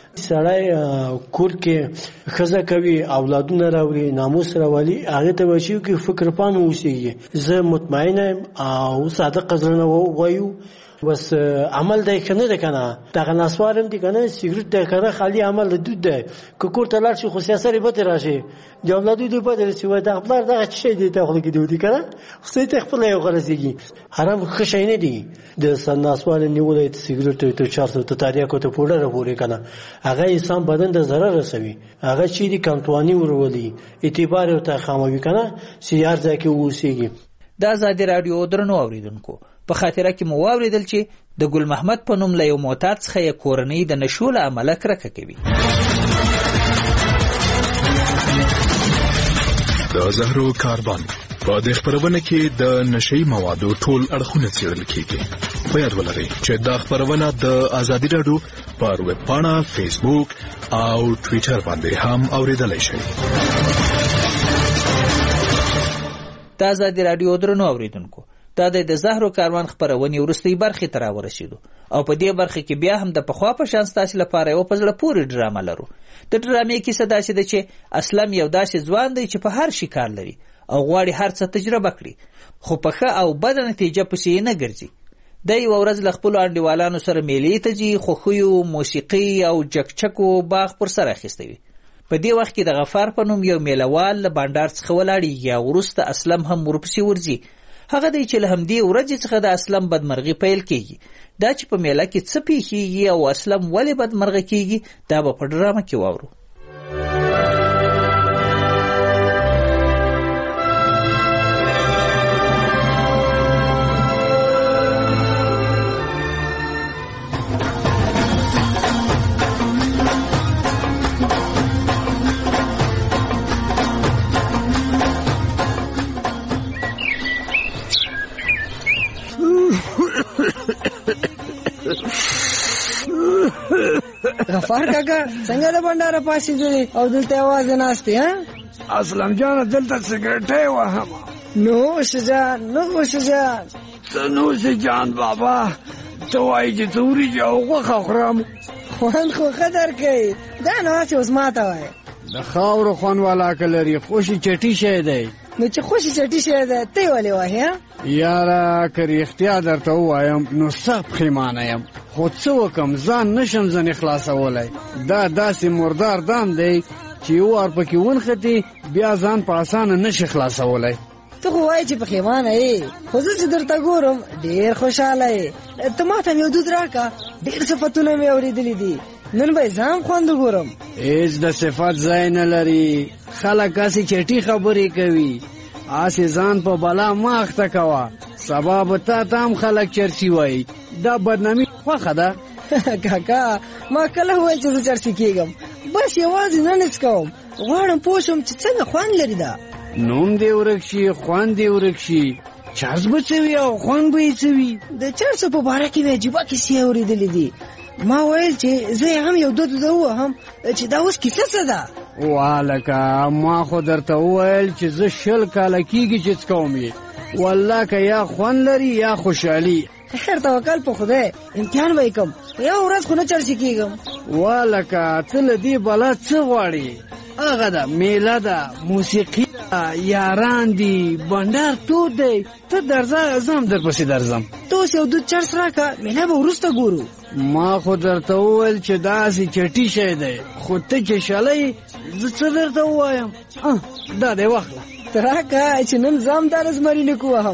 سړی کور کې ښځه کوي، اولادونه راوړي، ناموس راولي، هغې ته به شي چې فکرپان واوسېږي. زه مطمئنه یم او صادقه زړه نه وایو، بس عمل دی که نه دی که نه، دغه نسوار هم دی که نه، سیګرټ دی که نه، خالي عمل د دود دی. که کور ته لاړ شي خو سیاسر یې بتې را شي، د اولادو دوی بتې رسي، وایي دغه پلار دغه څه شی دی ته خوله کې دی ودي که نه، خو ته خپله یې ورسېږي. حرام ښه شی نه دی، د نسوار نیولی ته سیګرټ ته چرسو ته تاریاکو ته پوډره پورې که نه، هغه انسان بدن ته ضرر رسوي. هغه چیرې کمتواني ورولي، اعتبار یې ورته خاموي که نه، چې هر ځای کې واوسېږي. د ازادي راډیو درنو اوریدونکو، په خاطره کې مو واورېدل چې د ګل محمد په نوم له یو معتاد څخه یې کورنۍ د نشو له امله کرکه کوي. د زهرو کاروان په دې خپرونه کې د نشئی موادو ټول اړخونه څېړل کېږي. په یاد ولرئ چې دا خپرونه د ازادي راډیو پر ویب پاڼه، فیسبوک او ټویټر باندې هم اوریدلای شئ. د ازادي راډیو درنو اوریدونکو، دا د زهرو کاروان خپرونې وروستۍ برخې ته راورسېدو او په دې برخه کې بیا هم د پخوا په شان ستاسې لپاره یو په زړه پورې ډرامه لرو. د ډرامې کیسه داسې ده چې اسلم یو داسې ځوان دی چې په هر شي کار لري او غواړي هر څه تجربه کړي، خو په ښه او بده نتیجه پسې یې نه ګرځي. دی یوه ورځ له خپلو انډیوالانو سره میلې ته ځي، خوښیو، موسیقي او جکچکو باغ پر سر اخیستی. په دې وخت کې د غفار په نوم یو میلهوال له بانډار څخه ولاړېږي او وروسته اسلم هم ورپسې ورځي. هغه دی چې له همدې ورځې څخه د اسلم بدمرغي پیل کېږي. دا چې په میله کې څه پیښیږي او اسلم ولې بدمرغه کېږي، دا به په ډرامه کې واورو. غفار کاکا څنګه د بنداره پاسېدلې او دلته یوازې ناستې؟ اسلم جانه دلته سګرټۍ وهم. نوش جان نوش جان. څه نوش جان بابا، ته وایې چې ته وریجې او غوښه خورم. خوند خو ښه درکوي، دا نو هسې اوس ماته وایه. د خاورو خوند ولاکه لري، خوشي چټي شی دی. نو چې خوشي چټي شی دی ته یې ولې وایې؟ یاره که رښتیا درته ووایم نو سخت پښیمانه یم، خو څه وکم ځان نشم ځنې خلاصولی. دا داسې مردار دام دی چې یو وار پکې ونښتې بیا ځان په اسانه نشي خلاصولی. ته خو وایې چې پښیمانه یې، خو زه چې درته ګورم ډېر خوشحاله یې. ته ما ته یو دود راکړه، ډېر صفتونه مې اورېدلي دي، نن به یې ځان خوند وګورم. هېڅ د صفت ځای نه لري، خلک هسې چټي خبرې کوي. هسې ځان په بلا مه اخته کوه، سبا به تا ته هم خلک چرسي وایي. دا بدنامي خوښه ده. کاکا ما کله وویل چې زه چرسي کېږم، بس یوازې نن هېڅ کوم، غواړم پوه شم چې څنګه خوند لري. دا نوم دې ورک شي، خوند دې ورک شي، چرس به څه وي او خوند به یې څه وي. د چرسو په باره کې مې عجیبه کیسې اورېدلې دي. ما ویل چې زه هم یو دود ووهم چې دا اوس کیسه څه ده. والکه ما خو درته وویل چې زه 20 کاله کېږي چې څکوم یې، والله که یا خوند لري یا خوشحالي. خیر توکل په خدای، امتحان به یې کوم، یو ورځ خو نه چرسي کېږم. والکه ته له دې بلا څه غواړې؟ هغه ده میله ده، موسیقي ده، یاران دي، بنډار تود دی. ته درځه زه هم درپسې درځم. ته اوس یو دود چرس راکړه، میله به وروسته ګورو. ما خو درته وویل چې داسې چټي شی دی، خو ته چې شلی زه څه درته ووایم. دا دی واخله. ته راکړه چې نن زه هم دا رزمرینې ووهم.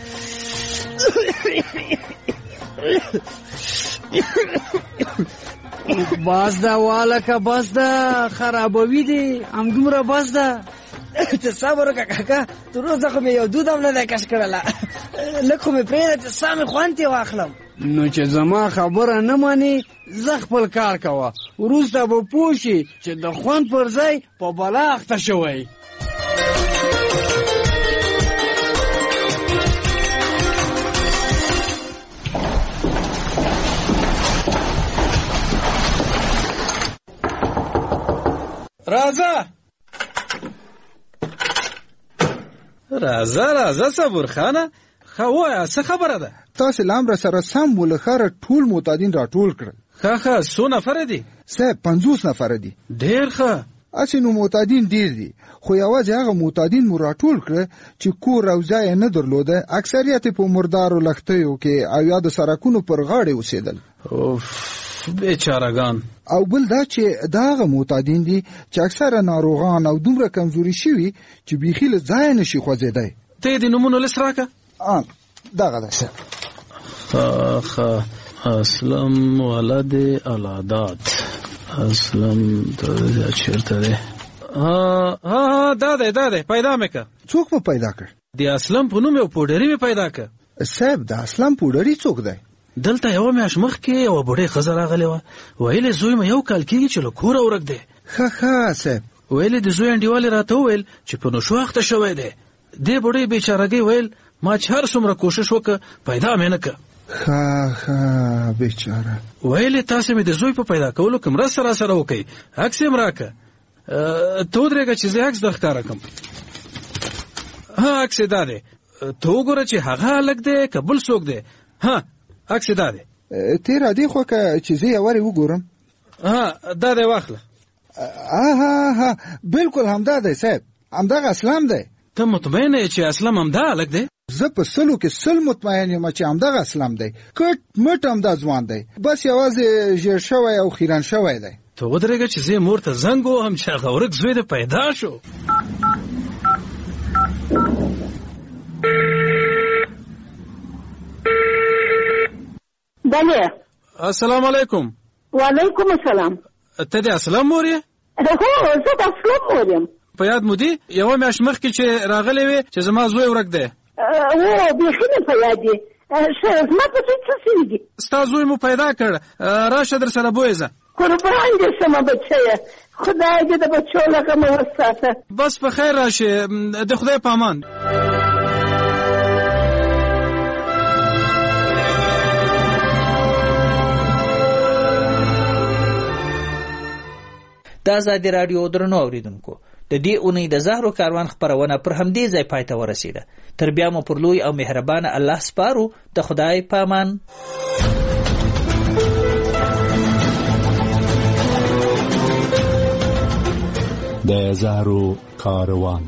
بس ده والکه بس ده، خرابوي دي همدومره بس ده. ته صبر وکړه کاکا، تر اوسه خو مې یو دود هم نه دی کش کړله. لږ خو مې پرېږده چې سا مې خوند ترې واخلم. نو چې زما خبره نه منې زه خپل کار کوه، وروسته به پوه شي چې د خوند پر ځای په بلا اخته شوی. راځه راځه راځه صبر خانه، ښه وایه څه خبره ده؟ تاسې لام را سره سم ولخره ټول معتادین راټول کړل. ښه څو نفره دي؟ صاحب 50 نفره دي. ډېر ښه. اسې نو معتادین ډېر دي، خو یوازې هغه معتادین مو راټول کړه چې کور او ځای نه درلوده، اکثریت په مردارو لښتیو کې او یا د سړکونو پر غاړې اوسېدل. بیچارهګان. او بل دا چې دا هغه معتادین دي چې اکثره ناروغان او دومره کمزوري شوي چې بیخي له ځایه نشي خوځېدی. ته یې د نومونو لیست راکړه. دغه ده صاحب. ښه اسلم ولد العداد، اسلم چیرته دی؟ دا دی پیدا مې که. څوک مې پیدا کړ؟ د اسلم په نوم یو پوډري مې پیدا کړ. صاحب د اسلم پوډري څوک دی؟ دلته یوه میاشت مخکې یوه بوډۍ ښځه راغلې وه، ویلې زوی مې 1 کال کېږي چې له کوره ورک دی. ښه صاحب. ویلې د زوی انډیوالې راته وویل چې په نشو اخته شوی دی. دې بوډۍ بیچارهګۍ ویل ما چې هر څومره کوشش وکړه پیدا مې نه کړه. ښه بیچاره. ویلې تاسې مې د زوی په پیدا کولو کې مرسته را سره وکړئ، عکس یې م راکړه. ته ودرېږه چې زه عکس در ښکاره کړم. عکس یې دا دی، ته وګوره چې هغه هلک دی که بل څوک دی. عکس یې دا دی. ته راځې خو که چې زه یې ورې وګورم. دا دی واخله. بالکل همدا دی صاحب، همدغه اسلم دی. ته مطمئن یې چې اسلم همدا هلک دی؟ زه په 100 کې 100 مطمئن یم چې همدغه اسلم دی. کټ مټ همدا ځوان دی، بس یوازې ژیړ شوی او خیرن شوی دی. ته ودرېږه چې زه مور ته زنګ ووهم چې هغه ورک زوی دې پیدا شو. بله. السلام علیکم. وعلیکم السلام. ته د اسلم مور یې؟ هو زه د اسلم مور یم. په یاد مو دي یوه میاشت مخکې چې راغلی وې چې زما زوی ورک دی؟ بیخي مې په یاد دي. زما په څه څه سوي دي؟ ستا زوی مو پیدا کړ، راشه در سره بویزه. قربان دې شمه بچیه، خدای دې د بچو لکه مې وساته. بس په خیر راشه، د خدای په امان. د ازادي راډیو درنو اوریدونکو د دې اونۍ د زهرو کاروان خپرونه پر همدې ځای پای ته ورسیده. تر بیا مو پر لوی او مهربانه الله سپارو. د خدای پامان. د زهرو کاروان.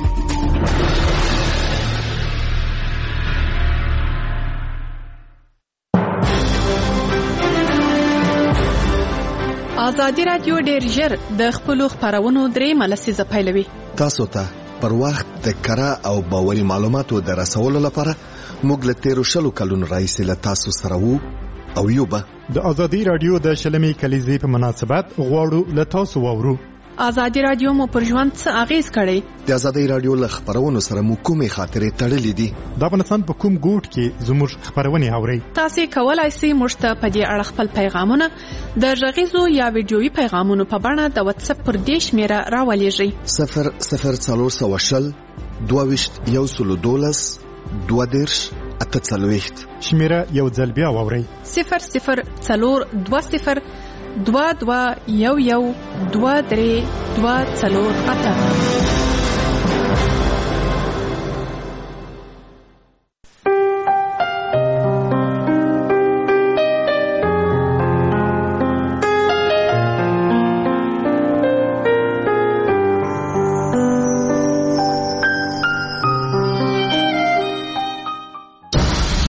ازادي راډیو ډېر ژر د خپلو خپرونو درېیمه لسیزه پیلوي. تاسو ته پر وخت د کره او باوري معلوماتو د رسولو لپاره موږ له تیرو 20 کلونو راهیسې له تاسو سره وو او یو به د ازادي راډیو د 20مې کلیزې په مناسبت غواړو له تاسو واورو. ازادي راډیو مو پر ژوند څه اغیز کړی؟ د ازادي راډیو له خپرونو سره مو کومې خاطرې تړلې دي؟ د افغانستان په کوم ګوټ کې زموږ خپرونې اورئ؟ تاسو کولای شئ موږ ته په دې اړه خپل پیغامونه د غږیزو یا ویډیويي پیغامونو په بڼه د واتس اپ پر دې شمیره راولېږئ. 00420 22 12 شمیره یو ځل بیا واورئ. 00420 22 11 23 24.